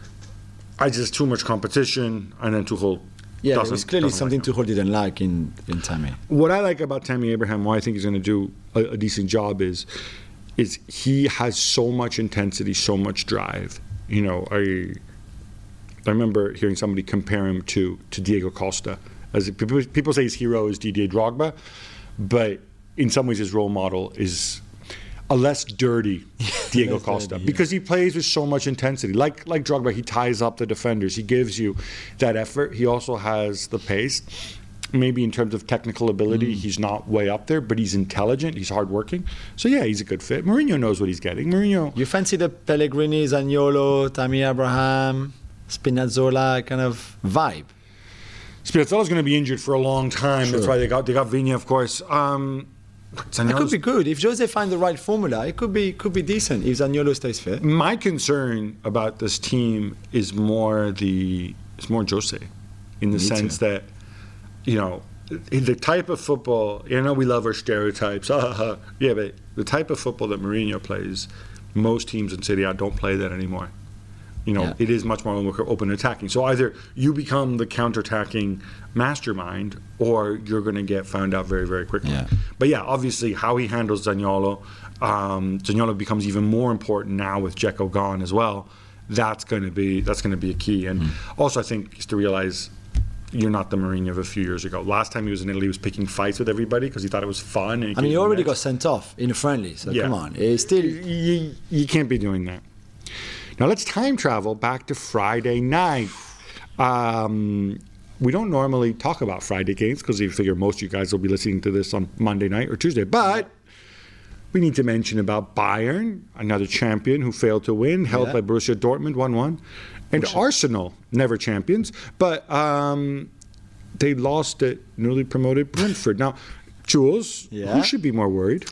Speaker 1: I just too much competition, and then Tuchel.
Speaker 2: Yeah, it was clearly something like Tuchel didn't like in in Tammy.
Speaker 1: What I like about Tammy Abraham, why I think he's going to do a, a decent job, is is he has so much intensity, so much drive. You know, I I remember hearing somebody compare him to to Diego Costa. As people, people say his hero is Didier Drogba, but in some ways his role model is a less dirty Diego Costa, dirty, yeah. because he plays with so much intensity. Like like Drogba, he ties up the defenders. He gives you that effort. He also has the pace. Maybe in terms of technical ability, mm. he's not way up there, but he's intelligent. He's hardworking. So yeah, he's a good fit. Mourinho knows what he's getting. Mourinho.
Speaker 2: You fancy the Pellegrini, Zaniolo, Tammy Abraham, Spinazzola kind of vibe?
Speaker 1: Spinazzola's going to be injured for a long time. Sure. That's why they got they got Vigna, of course. Um,
Speaker 2: it could be good if Jose finds the right formula. It could be could be decent if Zaniolo stays fit.
Speaker 1: My concern about this team is more the it's more Jose, in the Me sense too. that. You know, the type of football, you know, we love our stereotypes. yeah, but the type of football that Mourinho plays, most teams in Serie A don't play that anymore. You know, yeah. it is much more open attacking. So either you become the counter-attacking mastermind or you're going to get found out very, very quickly. Yeah. But yeah, obviously how he handles Zaniolo, um, Zaniolo becomes even more important now with Dzeko gone as well. That's going to be that's going to be a key. And mm. also I think just to realize you're not the Mourinho of a few years ago. Last time he was in Italy, he was picking fights with everybody because he thought it was fun. And
Speaker 2: I mean, he already got sent off in a friendly, so yeah. come on. It's still...
Speaker 1: You, you can't be doing that. Now, let's time travel back to Friday night. Um, we don't normally talk about Friday games because we figure most of you guys will be listening to this on Monday night or Tuesday. But we need to mention about Bayern, another champion who failed to win, held yeah. by Borussia Dortmund, one one. And Arsenal, never champions, but um, they lost at newly promoted Brentford. Now, Jules, yeah. who should be more worried?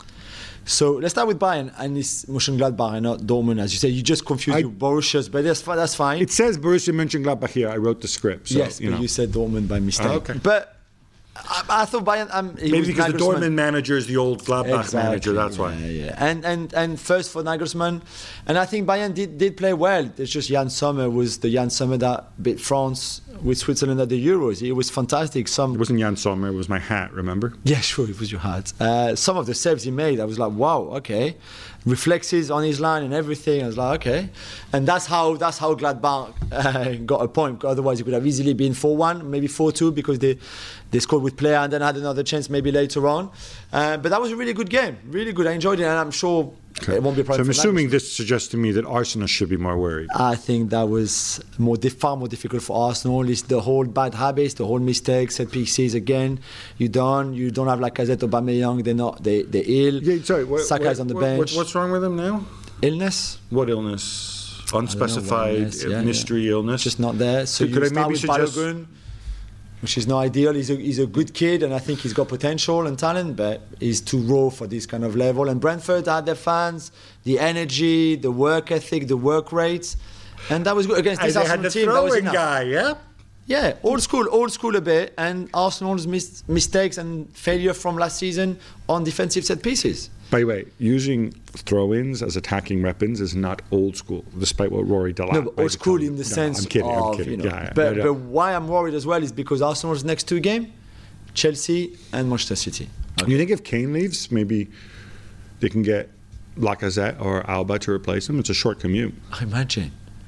Speaker 2: So let's start with Bayern, and it's Mönchengladbach and not Dortmund, as you say. You just confused your Borussias, but that's, that's fine.
Speaker 1: It says Borussia Mönchengladbach here. I wrote the script. So,
Speaker 2: yes,
Speaker 1: you
Speaker 2: but
Speaker 1: know.
Speaker 2: you said Dortmund by mistake.
Speaker 1: Oh, okay.
Speaker 2: But I, I thought Bayern... Um,
Speaker 1: Maybe because Nagelsmann. The Dortmund manager is the old Gladbach
Speaker 2: exactly,
Speaker 1: manager, that's
Speaker 2: yeah,
Speaker 1: why.
Speaker 2: Yeah. And, and and first for Nagelsmann, and I think Bayern did, did play well. It's just Jan Sommer was the Jan Sommer that beat France with Switzerland at the Euros. It was fantastic. Some
Speaker 1: It wasn't Jan Sommer, it was my hat, remember?
Speaker 2: Yeah, sure, it was your hat. Uh, some of the saves he made, I was like, wow, okay. Reflexes on his line and everything. I was like, okay. And that's how that's how Gladbach uh, got a point. Otherwise, it could have easily been four one, maybe four two, because they, they scored with player and then had another chance maybe later on. Uh, but that was a really good game. Really good. I enjoyed it, and I'm sure okay. it won't be a problem.
Speaker 1: So I'm assuming this suggests to me that Arsenal should be more worried.
Speaker 2: I think that was more far more difficult for Arsenal. It's the whole bad habits, the whole mistakes, set pieces again. You don't you don't have Lacazette, Aubameyang. They're not they they're ill.
Speaker 1: Yeah, sorry. What,
Speaker 2: Saka's
Speaker 1: what,
Speaker 2: on the
Speaker 1: what,
Speaker 2: bench.
Speaker 1: What's wrong with him now?
Speaker 2: Illness.
Speaker 1: What illness? Unspecified
Speaker 2: illness, yeah,
Speaker 1: mystery
Speaker 2: yeah.
Speaker 1: illness.
Speaker 2: Just not there. So, so you
Speaker 1: could
Speaker 2: start
Speaker 1: I maybe
Speaker 2: with
Speaker 1: suggest...
Speaker 2: Balogun, which is not ideal. He's a, he's a good kid, and I think he's got potential and talent, but he's too raw for this kind of level. And Brentford had their fans, the energy, the work ethic, the work rates, and that was good against this
Speaker 1: and
Speaker 2: Arsenal
Speaker 1: they had the
Speaker 2: team. That was enough.
Speaker 1: guy, yeah.
Speaker 2: Yeah, old school, old school a bit, and Arsenal's mis- mistakes and failure from last season on defensive set pieces.
Speaker 1: By the way, using throw-ins as attacking weapons is not old school, despite what Rory Delap.
Speaker 2: No, but old school in the
Speaker 1: no,
Speaker 2: sense
Speaker 1: I'm kidding,
Speaker 2: of,
Speaker 1: I'm kidding.
Speaker 2: You know,
Speaker 1: yeah,
Speaker 2: but,
Speaker 1: yeah.
Speaker 2: but why I'm worried as well is because Arsenal's next two games, Chelsea and Manchester City.
Speaker 1: Okay. You think if Kane leaves, maybe they can get Lacazette or Alba to replace him? It's a short commute.
Speaker 2: I imagine.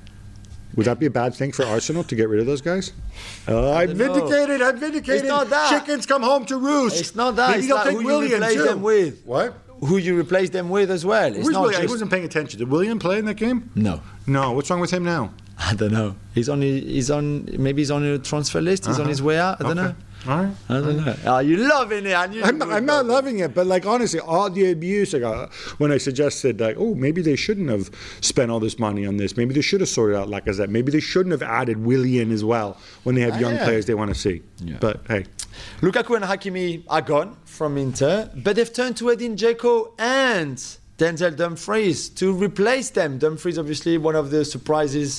Speaker 1: Would that be a bad thing for Arsenal to get rid of those guys? Uh, I'm vindicated. Know. I'm vindicated.
Speaker 2: It's not that.
Speaker 1: Chickens come home to roost.
Speaker 2: It's not that.
Speaker 1: Maybe
Speaker 2: it's
Speaker 1: they'll
Speaker 2: like
Speaker 1: take
Speaker 2: who
Speaker 1: William
Speaker 2: you replace
Speaker 1: too.
Speaker 2: them with.
Speaker 1: What?
Speaker 2: Who you replace them with as well. It's
Speaker 1: Where's
Speaker 2: not
Speaker 1: William?
Speaker 2: just...
Speaker 1: He wasn't paying attention. Did William play in that game?
Speaker 2: No.
Speaker 1: No. What's wrong with him now?
Speaker 2: I don't know. He's on. He's on. Maybe he's on a transfer list. He's uh-huh. on his way out. I don't
Speaker 1: okay.
Speaker 2: know.
Speaker 1: All right.
Speaker 2: I don't know. Are you loving it? I knew
Speaker 1: I'm, I'm not loving it, but like honestly, all the abuse I got when I suggested like, oh, maybe they shouldn't have spent all this money on this. Maybe they should have sorted out Lacazette. Maybe they shouldn't have added Willian as well when they have ah, young yeah. players they want to see. Yeah. But hey,
Speaker 2: Lukaku and Hakimi are gone from Inter, but they've turned to Edin Dzeko and Denzel Dumfries to replace them. Dumfries, obviously, one of the surprises,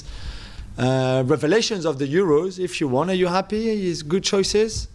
Speaker 2: uh, revelations of the Euros. If you want, are you happy? He's good choices.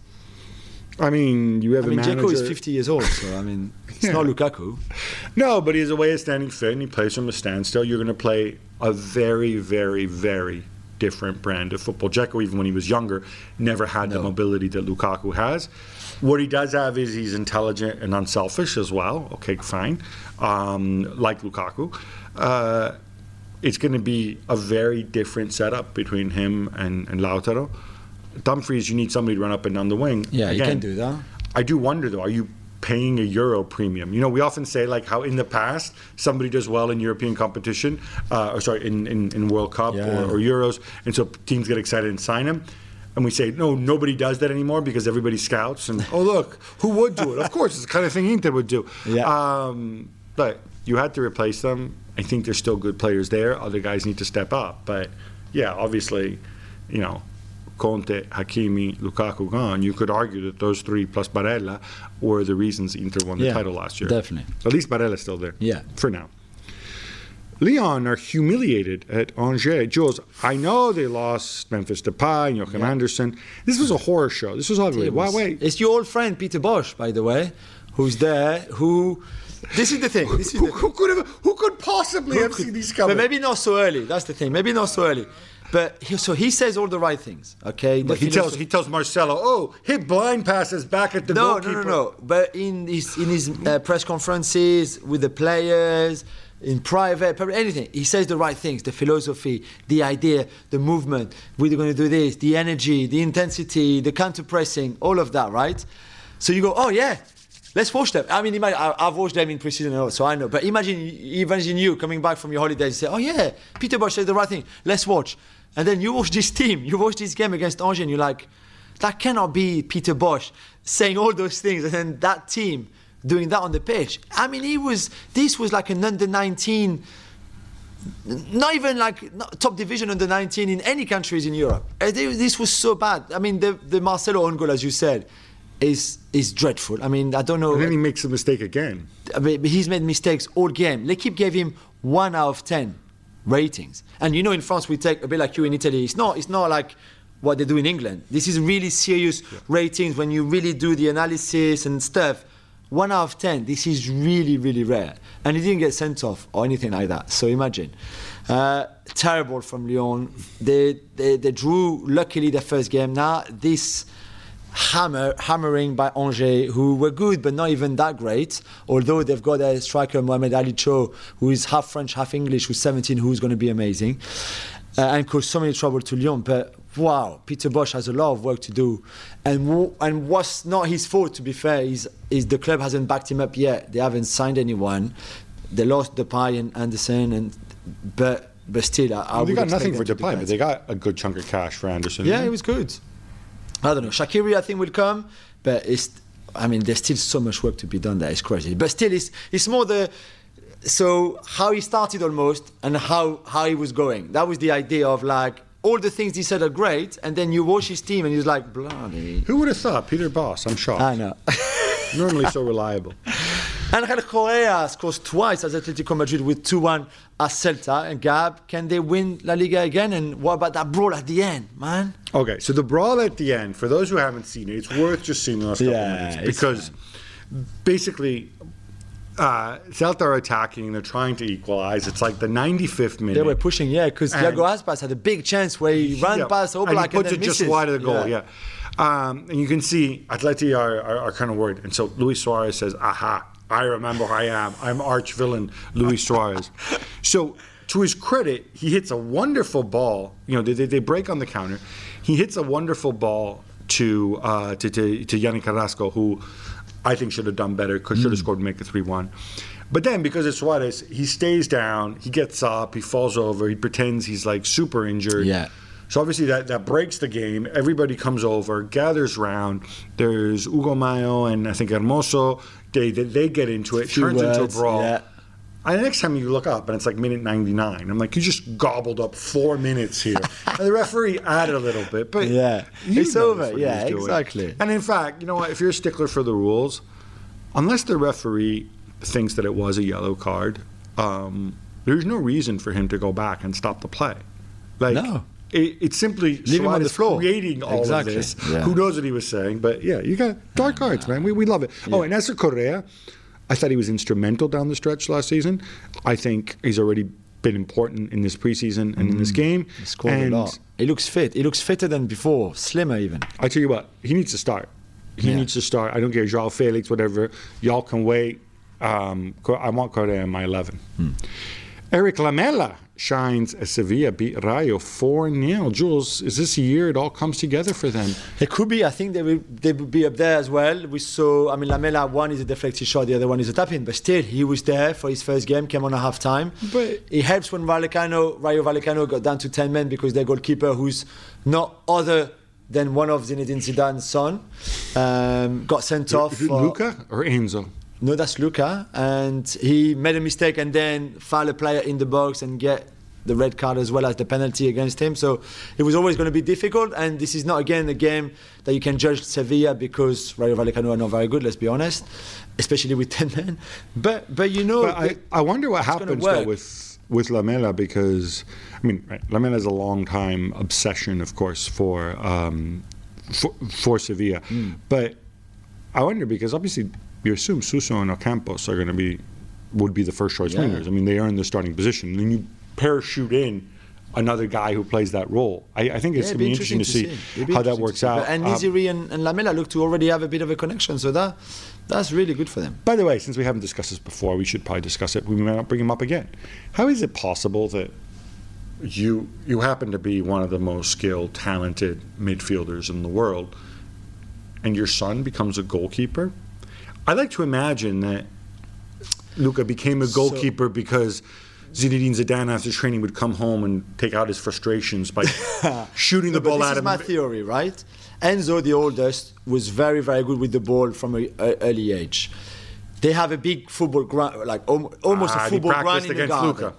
Speaker 1: I mean, you have
Speaker 2: I mean,
Speaker 1: a manager.
Speaker 2: Dzeko is fifty years old, so I mean, it's yeah. not Lukaku.
Speaker 1: No, but he has a way of standing fit, and he plays from a standstill. You're going to play a very, very, very different brand of football. Dzeko, even when he was younger, never had
Speaker 2: No.
Speaker 1: the mobility that Lukaku has. What he does have is he's intelligent and unselfish as well. Okay, fine. Um, like Lukaku. Uh, it's going to be a very different setup between him and, and Lautaro. Dumfries, you need somebody to run up and down the wing.
Speaker 2: Yeah, you
Speaker 1: Again,
Speaker 2: can do that.
Speaker 1: I do wonder, though, are you paying a Euro premium? You know, we often say, like, how in the past somebody does well in European competition, uh, or sorry, in, in, in World Cup
Speaker 2: Yeah.
Speaker 1: or, or Euros, and so teams get excited and sign him. And we say, no, nobody does that anymore because everybody scouts. And, oh, look, who would do it? Of course, it's the kind of thing Inter would do.
Speaker 2: Yeah.
Speaker 1: Um, but you had to replace them. I think there's still good players there. Other guys need to step up. But, yeah, obviously, you know, Conte, Hakimi, Lukaku gone, you could argue that those three plus Barella were the reasons Inter won the
Speaker 2: Yeah,
Speaker 1: title last year.
Speaker 2: definitely.
Speaker 1: At least Barella's still there.
Speaker 2: Yeah.
Speaker 1: For now. Lyon are humiliated at Angers. Jules, I know they lost Memphis Depay and Joachim
Speaker 2: Yeah.
Speaker 1: Anderson. This was a horror show. This was ugly.
Speaker 2: It
Speaker 1: Why
Speaker 2: was-
Speaker 1: wait?
Speaker 2: It's your old friend Peter Bosch, by the way, who's there. Who? This is the thing. This is
Speaker 1: Who,
Speaker 2: the
Speaker 1: who could have? Who could possibly have seen these coming?
Speaker 2: But maybe not so early. That's the thing. Maybe not so early. But he, so he says all the right things. Okay. The
Speaker 1: But he tells
Speaker 2: philosophy-
Speaker 1: he tells Marcelo, "Oh, hit blind passes back at the
Speaker 2: no, no,
Speaker 1: goalkeeper."
Speaker 2: no, no. But in his in his uh, press conferences with the players, in private, public, anything, he says the right things. The philosophy, the idea, the movement. We're going to do this. The energy, the intensity, the counter pressing, all of that, right? So you go, oh yeah. Let's watch them. I mean, imagine, I, I've watched them in pre-season, so I know. But imagine, imagine you coming back from your holidays and say, "Oh yeah, Peter Bosch said the right thing. Let's watch." And then you watch this team, you watch this game against Angers, and you're like, "That cannot be Peter Bosch saying all those things." And then that team doing that on the pitch. I mean, he was. This was like an under nineteen, not even like not top division under nineteen in any countries in Europe. Uh, they- This was so bad. I mean, the the Marcelo own goal, as you said, is is dreadful. I mean, I don't know.
Speaker 1: And then he makes a mistake again.
Speaker 2: I mean, he's made mistakes all game. L'Equipe gave him one out of ten ratings. And you know, in France, we take a bit like you in Italy. It's not. It's not like what they do in England. This is really serious ratings when you really do the analysis and stuff. One out of ten. This is really, really rare. And he didn't get sent off or anything like that. So imagine. Uh, terrible from Lyon. They, they they drew luckily the first game. Now this. Hammer, hammering by Angers, who were good but not even that great. Although they've got a striker, Mohamed Ali Cho, who is half French, half English, who's seventeen, who's going to be amazing, uh, and caused so many trouble to Lyon. But wow, Peter Bosch has a lot of work to do, and w- and what's not his fault, to be fair, is is the club hasn't backed him up yet. They haven't signed anyone. They lost Depay and Anderson, and but but still, I, I
Speaker 1: Well, they
Speaker 2: would
Speaker 1: got
Speaker 2: expect
Speaker 1: nothing
Speaker 2: them
Speaker 1: for
Speaker 2: to do
Speaker 1: Depay, but
Speaker 2: better.
Speaker 1: they got a good chunk of cash for Anderson.
Speaker 2: Yeah, it was good. I don't know. Shaqiri, I think, will come, but it's. I mean, there's still so much work to be done there. It's crazy. But still, it's it's more the. So how he started almost, and how how he was going. That was the idea of like all the things he said are great, and then you watch his team, and he's like, bloody.
Speaker 1: Who would have thought? Peter Boss. I'm shocked.
Speaker 2: I know.
Speaker 1: Normally so reliable.
Speaker 2: Angel Correa scores twice as Atletico Madrid with two one at Celta. And Gab, can they win La Liga again? And what about that brawl at the end, man?
Speaker 1: Okay, so the brawl at the end, for those who haven't seen it, it's worth just seeing the last couple
Speaker 2: Yeah,
Speaker 1: minutes
Speaker 2: it's
Speaker 1: because basically uh, Celta are attacking, they're trying to equalize. It's like the ninety-fifth minute.
Speaker 2: They were pushing, yeah, because
Speaker 1: And-
Speaker 2: Thiago Aspas had a big chance where he ran
Speaker 1: Yeah,
Speaker 2: past Oblak
Speaker 1: and
Speaker 2: and,
Speaker 1: he puts
Speaker 2: then
Speaker 1: it just
Speaker 2: misses.
Speaker 1: wide of the goal, yeah. Um, and you can see Atleti are, are, are kind of worried. And so Luis Suarez says, aha, I remember who I am. I'm arch villain Luis Suarez. So to his credit, he hits a wonderful ball. You know, they, they, they break on the counter. He hits a wonderful ball to uh, to, to, to Yannick Carrasco, who I think should have done better, could should have scored and make it three one. But then, because it's Suarez, he stays down, he gets up, he falls over, he pretends he's like super injured.
Speaker 2: Yeah.
Speaker 1: So obviously that, that breaks the game. Everybody comes over, gathers round. There's Hugo Mayo and I think Hermoso. They they, they get into it,
Speaker 2: Few
Speaker 1: turns into a
Speaker 2: words,
Speaker 1: brawl.
Speaker 2: yeah.
Speaker 1: And the next time you look up and it's like minute ninety-nine. I'm like, you just gobbled up four minutes here. And the referee added a little bit, but
Speaker 2: Yeah.
Speaker 1: you
Speaker 2: It's
Speaker 1: noticed
Speaker 2: over.
Speaker 1: what he
Speaker 2: Yeah,
Speaker 1: was doing.
Speaker 2: exactly.
Speaker 1: And in fact, you know what? If you're a stickler for the rules, unless the referee thinks that it was a yellow card, um, there's no reason for him to go back and stop the play. Like,
Speaker 2: No.
Speaker 1: It, it's simply
Speaker 2: Leave him on the
Speaker 1: Suarez
Speaker 2: floor.
Speaker 1: creating all
Speaker 2: Exactly.
Speaker 1: of this.
Speaker 2: Yeah.
Speaker 1: Who knows what he was saying? But yeah, you got dark cards, man. We, we love it. Oh, and as for Correa, I thought he was instrumental down the stretch last season. I think he's already been important in this preseason and mm. in this game.
Speaker 2: He scored
Speaker 1: and
Speaker 2: a lot. He looks fit. He looks fitter than before, slimmer even.
Speaker 1: I tell you what, he needs to start. He yeah. needs to start. I don't care, João Felix, whatever. Y'all can wait. Um, I want Correa in my eleven. Hmm. Eric Lamela shines as Sevilla beat Rayo four nil. Jules, is this a year it all comes together for them?
Speaker 2: It could be. I think they will, they will be up there as well. We saw, I mean, Lamela, one is a deflected shot, the other one is a tap-in. But still, he was there for his first game, came on at half-time. But it helps when Vallecano, Rayo Vallecano got down to ten men because their goalkeeper, who's not other than one of Zinedine Zidane's son, um, got sent off. For,
Speaker 1: Luca or Enzo?
Speaker 2: No, that's Luca, and he made a mistake and then foul a player in the box and get the red card as well as the penalty against him. So it was always going to be difficult, and this is not, again, a game that you can judge Sevilla because Rayo Vallecano are not very good, let's be honest, especially with ten men. But, but you know...
Speaker 1: But I, I wonder what happens, though, with, with Lamela, because, I mean, right, Lamela is a long-time obsession, of course, for, um, for, for Sevilla. Mm. But I wonder, because obviously... you assume Suso and Ocampos are going to be, would be the first choice yeah. wingers. I mean, they earn the starting position. And then you parachute in another guy who plays that role. I, I think it's yeah, going to be interesting, interesting to see, see. how that works out.
Speaker 2: And Niziri um, and, and Lamela look to already have a bit of a connection, so that that's really good for them.
Speaker 1: By the way, since we haven't discussed this before, we should probably discuss it. We may not bring him up again. How is it possible that you you happen to be one of the most skilled, talented midfielders in the world, and your son becomes a goalkeeper? I like to imagine that Luca became a goalkeeper so, because Zinedine Zidane after training would come home and take out his frustrations by shooting the no, ball at him.
Speaker 2: This is my theory, right? Enzo, the oldest, was very, very good with the ball from an early age. They have a big football ground, like almost ah, a football ground in the garden. Luca.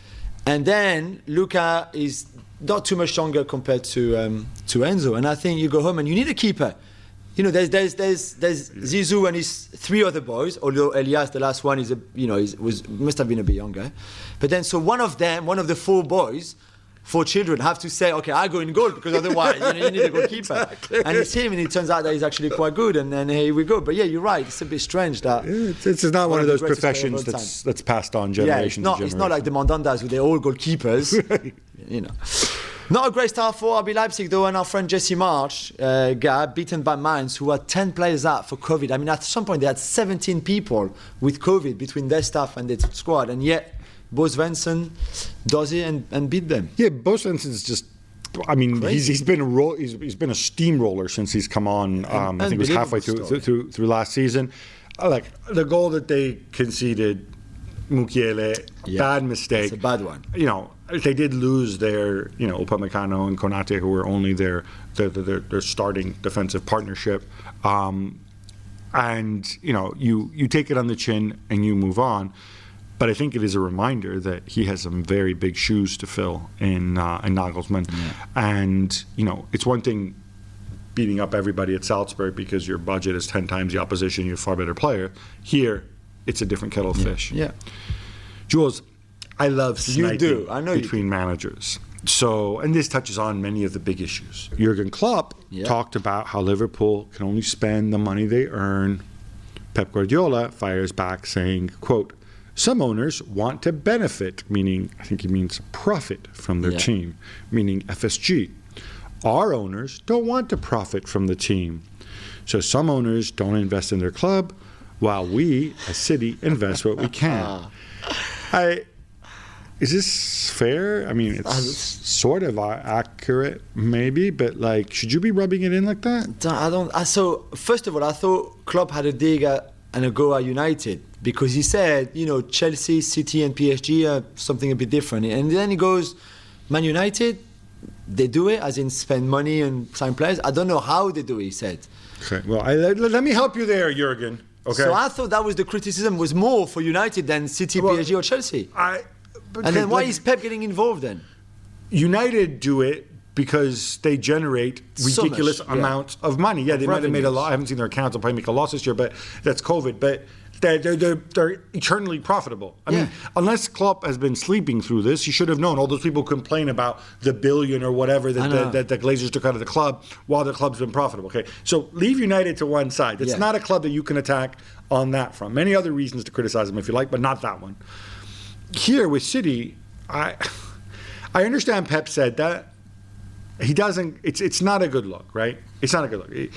Speaker 2: And then Luca is not too much younger compared to um, to Enzo. And I think you go home and you need a keeper. You know, there's there's there's there's Zizou and his three other boys. Although Elias, the last one, is a you know is, was must have been a bit younger. But then, so one of them, one of the four boys, four children, have to say, okay, I go in goal because otherwise you, know, you need a goalkeeper. Exactly. And it's him, and it turns out that he's actually quite good. And then here we go. But yeah, you're right. It's a bit strange that
Speaker 1: yeah, it's, it's not one, one of those professions that's that's passed on generation
Speaker 2: yeah, it's not,
Speaker 1: to generation.
Speaker 2: It's not like the Mandandas who they're all goalkeepers. You know. Not a great start for R B Leipzig, though, and our friend Jesse March, uh, Gab, beaten by Mainz, who had ten players out for COVID. I mean, at some point, they had seventeen people with COVID between their staff and their squad, and yet Bo Svensson does it and, and beat them.
Speaker 1: Yeah, Bo Svensson's just... I mean, he's, he's been a ro- he's, he's been a steamroller since he's come on. Um, I think it was halfway through, through, through, through last season. I like the goal that they conceded, Mukiele, yeah, bad mistake.
Speaker 2: It's a bad one.
Speaker 1: You know, they did lose their, you know, Upamecano and Konate, who were only their their, their, their starting defensive partnership. Um, and, you know, you, you take it on the chin and you move on. But I think it is a reminder that he has some very big shoes to fill in, uh, in Nagelsmann. Yeah. And, you know, it's one thing beating up everybody at Salzburg because your budget is ten times the opposition, you're a far better player. Here, it's a different kettle of
Speaker 2: yeah.
Speaker 1: fish.
Speaker 2: Yeah.
Speaker 1: Jules, I love sniping
Speaker 2: you do. I know
Speaker 1: between
Speaker 2: you do.
Speaker 1: managers. So, and this touches on many of the big issues. Jurgen Klopp yeah. talked about how Liverpool can only spend the money they earn. Pep Guardiola fires back saying, quote, some owners want to benefit, meaning, I think he means profit from their yeah. team, meaning F S G. Our owners don't want to profit from the team. So some owners don't invest in their club, while we, as City, invest what we can. I... Is this fair? I mean, it's sort of accurate, maybe, but like, should you be rubbing it in like that?
Speaker 2: I don't. I, so, first of all, I thought Klopp had a dig at, and a go at United because he said, you know, Chelsea, City, and P S G are something a bit different. And then he goes, Man United, they do it, as in spend money and sign players. I don't know how they do it, he said.
Speaker 1: Okay, well, I, let, let me help you there, Jurgen. Okay.
Speaker 2: So I thought that was the criticism was more for United than City, well, P S G, or Chelsea.
Speaker 1: I.
Speaker 2: And then why is Pep getting involved then?
Speaker 1: United do it because they generate ridiculous so much, amounts yeah. of money. Yeah, they might have made a lot. I haven't seen their accounts. They'll probably make a loss this year, but that's COVID. But they're, they're, they're, they're eternally profitable. I yeah. mean, unless Klopp has been sleeping through this, he should have known. All those people complain about the billion or whatever that the, that the Glazers took out of the club while the club's been profitable. Okay, so leave United to one side. It's yeah. not a club that you can attack on that front. Many other reasons to criticize them if you like, but not that one. Here with City, I I understand Pep said that. He doesn't. It's it's not a good look, right? It's not a good look.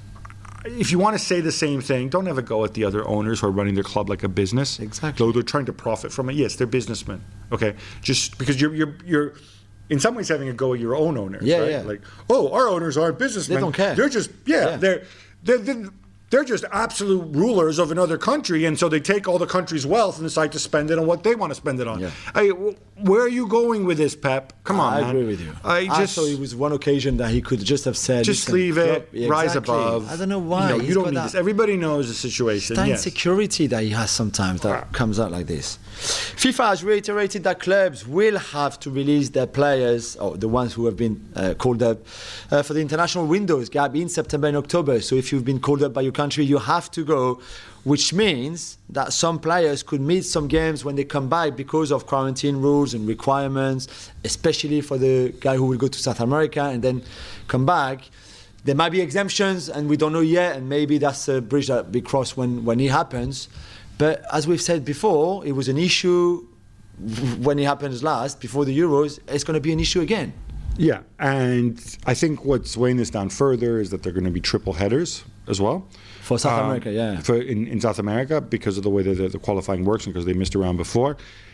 Speaker 1: If you want to say the same thing, don't ever go at the other owners who are running their club like a business.
Speaker 2: Exactly.
Speaker 1: Though they're trying to profit from it. Yes, they're businessmen. Okay, just because you're you're you're in some ways having a go at your own owners.
Speaker 2: Yeah,
Speaker 1: right?
Speaker 2: yeah.
Speaker 1: Like, oh, our owners aren't businessmen.
Speaker 2: They don't care.
Speaker 1: They're just yeah.
Speaker 2: Yeah.
Speaker 1: They're they're. they're They're just absolute rulers of another country, and so they take all the country's wealth and decide to spend it on what they want to spend it on.
Speaker 2: Yeah.
Speaker 1: I, where are you going with this, Pep? Come on,
Speaker 2: I
Speaker 1: man.
Speaker 2: agree with you.
Speaker 1: I just
Speaker 2: also, it was one occasion that he could just have said,
Speaker 1: just
Speaker 2: listen,
Speaker 1: leave it,
Speaker 2: club-
Speaker 1: rise
Speaker 2: exactly.
Speaker 1: above.
Speaker 2: I don't know why.
Speaker 1: You, know,
Speaker 2: He's
Speaker 1: you don't
Speaker 2: got
Speaker 1: need
Speaker 2: that-
Speaker 1: this. Everybody knows the situation.
Speaker 2: That
Speaker 1: Yes.
Speaker 2: insecurity that he has sometimes that comes out like this. FIFA has reiterated that clubs will have to release their players, or the ones who have been uh, called up, uh, for the international windows, Gab, in September and October. So if you've been called up by your country, you have to go, which means that some players could miss some games when they come back because of quarantine rules and requirements, especially for the guy who will go to South America and then come back. There might be exemptions, and we don't know yet, and maybe that's a bridge that we cross when, when it happens. But as we've said before, it was an issue when it happens last, before the Euros. It's going to be an issue again.
Speaker 1: Yeah, and I think what's weighing this down further is that they're going to be triple headers as well.
Speaker 2: For South
Speaker 1: Um,
Speaker 2: America, yeah.
Speaker 1: For in, in South America, because of the way that the, the qualifying works and because they missed around before.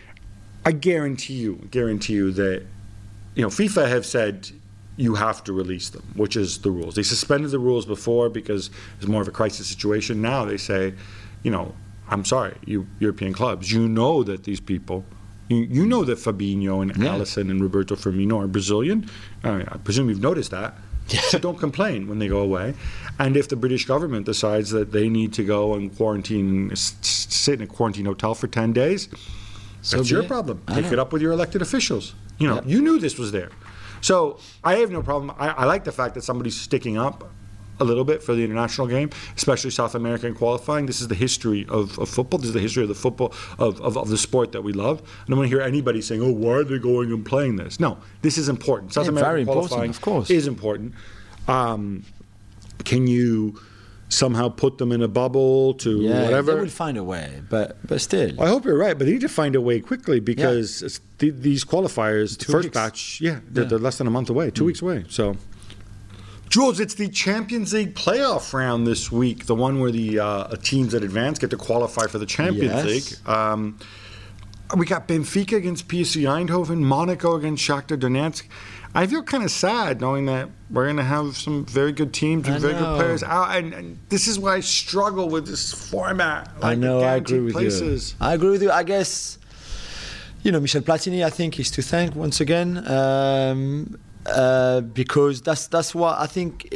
Speaker 1: I guarantee you, guarantee you that, you know, FIFA have said you have to release them, which is the rules. They suspended the rules before because it's more of a crisis situation. Now they say, you know, I'm sorry, you European clubs, you know that these people, you, you know that Fabinho and
Speaker 2: Yeah.
Speaker 1: Alisson and Roberto Firmino are Brazilian. I, mean, I presume you've noticed that. So don't complain when they go away. And if the British government decides that they need to go and quarantine, s- s- sit in a quarantine hotel for ten days,
Speaker 2: So
Speaker 1: that's
Speaker 2: be
Speaker 1: your
Speaker 2: it.
Speaker 1: problem.
Speaker 2: I
Speaker 1: Take
Speaker 2: know.
Speaker 1: it up with your elected officials. You know,
Speaker 2: Yeah.
Speaker 1: you knew this was there. So I have no problem. I, I like the fact that somebody's sticking up a little bit for the international game, especially South American qualifying. This is the history of, of football. This is the history of the football, of, of, of the sport that we love. I don't want to hear anybody saying, oh, why are they going and playing this? No, this is important. South
Speaker 2: Yeah,
Speaker 1: American
Speaker 2: very important,
Speaker 1: qualifying
Speaker 2: of course.
Speaker 1: is important. Um, can you somehow put them in a bubble to
Speaker 2: Yeah,
Speaker 1: whatever?
Speaker 2: they will find a way, but but still.
Speaker 1: I hope you're right, but they need to find a way quickly because it's th- these qualifiers, the
Speaker 2: Two
Speaker 1: first
Speaker 2: weeks.
Speaker 1: batch, yeah, they're,
Speaker 2: Yeah.
Speaker 1: they're less than a month away, two
Speaker 2: Mm.
Speaker 1: weeks away. So, Jules, it's the Champions League playoff round this week, the one where the uh, teams that advance get to qualify for the Champions
Speaker 2: Yes.
Speaker 1: League. Um, we got Benfica against P S V Eindhoven, Monaco against Shakhtar Donetsk. I feel kind of sad knowing that we're going to have some very good teams and
Speaker 2: I
Speaker 1: very good
Speaker 2: know.
Speaker 1: players out, and, and this is why I struggle with this format.
Speaker 2: I
Speaker 1: like
Speaker 2: know,
Speaker 1: the
Speaker 2: I agree
Speaker 1: guaranteed
Speaker 2: with
Speaker 1: places.
Speaker 2: you. I agree with you. I guess, you know, Michel Platini, I think, is to thank once again um, uh, because that's that's what I think.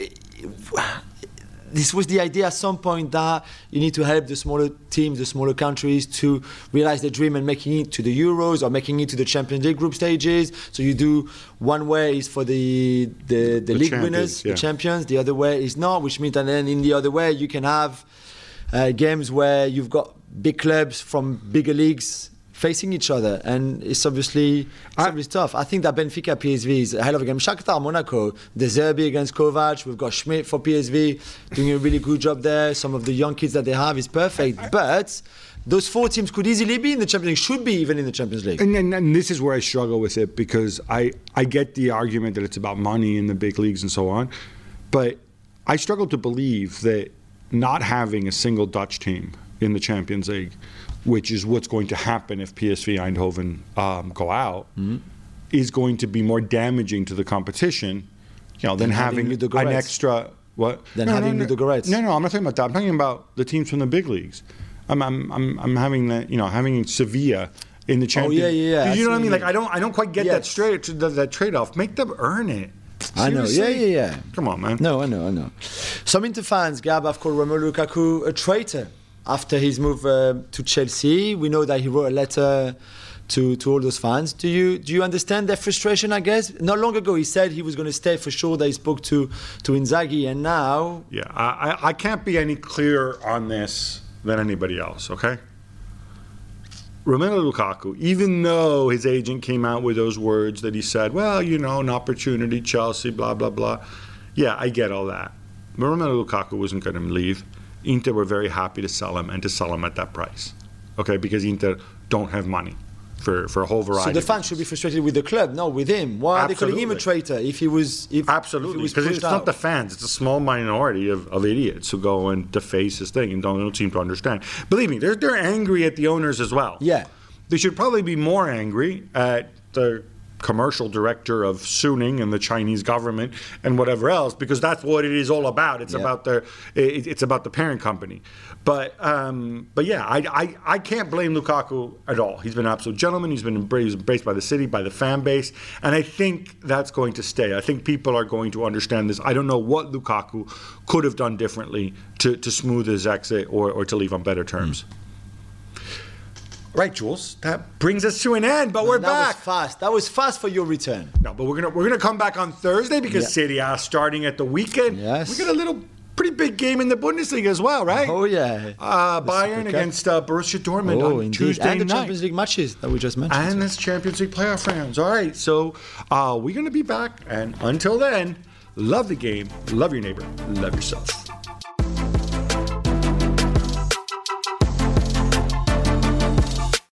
Speaker 2: This was the idea at some point that you need to help the smaller teams, the smaller countries to realize their dream and making it to the Euros or making it to the Champions League group stages. So you do one way is for the the, the,
Speaker 1: The
Speaker 2: league
Speaker 1: champions,
Speaker 2: winners,
Speaker 1: yeah.
Speaker 2: the champions. The other way is not, which means that then in the other way you can have uh, games where you've got big clubs from bigger leagues facing each other, and it's obviously, it's
Speaker 1: I-
Speaker 2: obviously tough. I think that Benfica P S V is a hell of a game. Shakhtar Monaco, De Zerbi against Kovac. We've got Schmidt for P S V doing a really good job there. Some of the young kids that they have is perfect, but those four teams could easily be in the Champions League, should be even in the Champions League.
Speaker 1: And, and, and this is where I struggle with it because I, I get the argument that it's about money in the big leagues and so on, but I struggle to believe that not having a single Dutch team in the Champions League, which is what's going to happen if P S V Eindhoven um, go out,
Speaker 2: Mm-hmm.
Speaker 1: is going to be more damaging to the competition, you know, than
Speaker 2: Than having
Speaker 1: having
Speaker 2: Ludo
Speaker 1: an
Speaker 2: Goretz.
Speaker 1: extra what?
Speaker 2: Than
Speaker 1: no,
Speaker 2: having
Speaker 1: no, no,
Speaker 2: Ludo Goretz.
Speaker 1: No, no, I'm not talking about that. I'm talking about the teams from the big leagues. I'm, I'm, I'm, I'm having that, you know, having Sevilla in the Champions.
Speaker 2: Oh, yeah, yeah, yeah.
Speaker 1: You
Speaker 2: I
Speaker 1: know what I
Speaker 2: see
Speaker 1: mean?
Speaker 2: what
Speaker 1: Like
Speaker 2: you
Speaker 1: I don't, I don't quite get that
Speaker 2: Yes.
Speaker 1: straight, that, that trade-off. Make them earn it.
Speaker 2: I know, yeah,
Speaker 1: Seriously?
Speaker 2: yeah, yeah.
Speaker 1: Come on, man.
Speaker 2: No, I know, I know. Some Inter fans, Gab, have called Romelu Lukaku a traitor after his move uh, to Chelsea. We know that he wrote a letter to, to all those fans. Do you do you understand their frustration, I guess? Not long ago, he said he was going to stay for sure, that he spoke to, to Inzaghi, and now...
Speaker 1: Yeah, I, I, I can't be any clearer on this than anybody else, okay? Romelu Lukaku, even though his agent came out with those words that he said, well, you know, an opportunity, Chelsea, blah, blah, blah. Yeah, I get all that. But Romelu Lukaku wasn't going to leave. Inter were very happy to sell him and to sell him at that price, okay? Because Inter don't have money. for, for a whole variety.
Speaker 2: So the
Speaker 1: of
Speaker 2: fans should be frustrated with the club, not with him. Why are they calling him a traitor if he was if,
Speaker 1: Absolutely,
Speaker 2: if he was
Speaker 1: because
Speaker 2: pushed
Speaker 1: it's
Speaker 2: out?
Speaker 1: not the fans; it's a small minority of, of idiots who go and deface his thing and don't, don't seem to understand. Believe me, they're they're angry at the owners as well.
Speaker 2: Yeah,
Speaker 1: they should probably be more angry at the commercial director of Suning and the Chinese government and whatever else, because that's what it is all about. It's
Speaker 2: yeah.
Speaker 1: about the it, it's about the parent company. But um, but yeah, I, I I can't blame Lukaku at all. He's been an absolute gentleman. He's been embraced, embraced by the city, by the fan base, and I think that's going to stay. I think people are going to understand this. I don't know what Lukaku could have done differently to, to smooth his exit or, or to leave on better terms. Mm. Right, Jules. That brings us to an end, but we're
Speaker 2: that
Speaker 1: back.
Speaker 2: That was fast. That was fast for your return.
Speaker 1: No, but we're gonna we're gonna come back on Thursday because yeah. Serie A starting at the weekend.
Speaker 2: Yes.
Speaker 1: We got a little pretty big game in the Bundesliga as well, right?
Speaker 2: Oh yeah.
Speaker 1: Uh, Bayern against uh, Borussia Dortmund
Speaker 2: oh,
Speaker 1: on
Speaker 2: indeed.
Speaker 1: Tuesday
Speaker 2: and the
Speaker 1: night.
Speaker 2: Champions League matches that we just mentioned.
Speaker 1: And this Champions League playoff rounds. All right, so uh, we're gonna be back, and until then, love the game, love your neighbor, love yourself.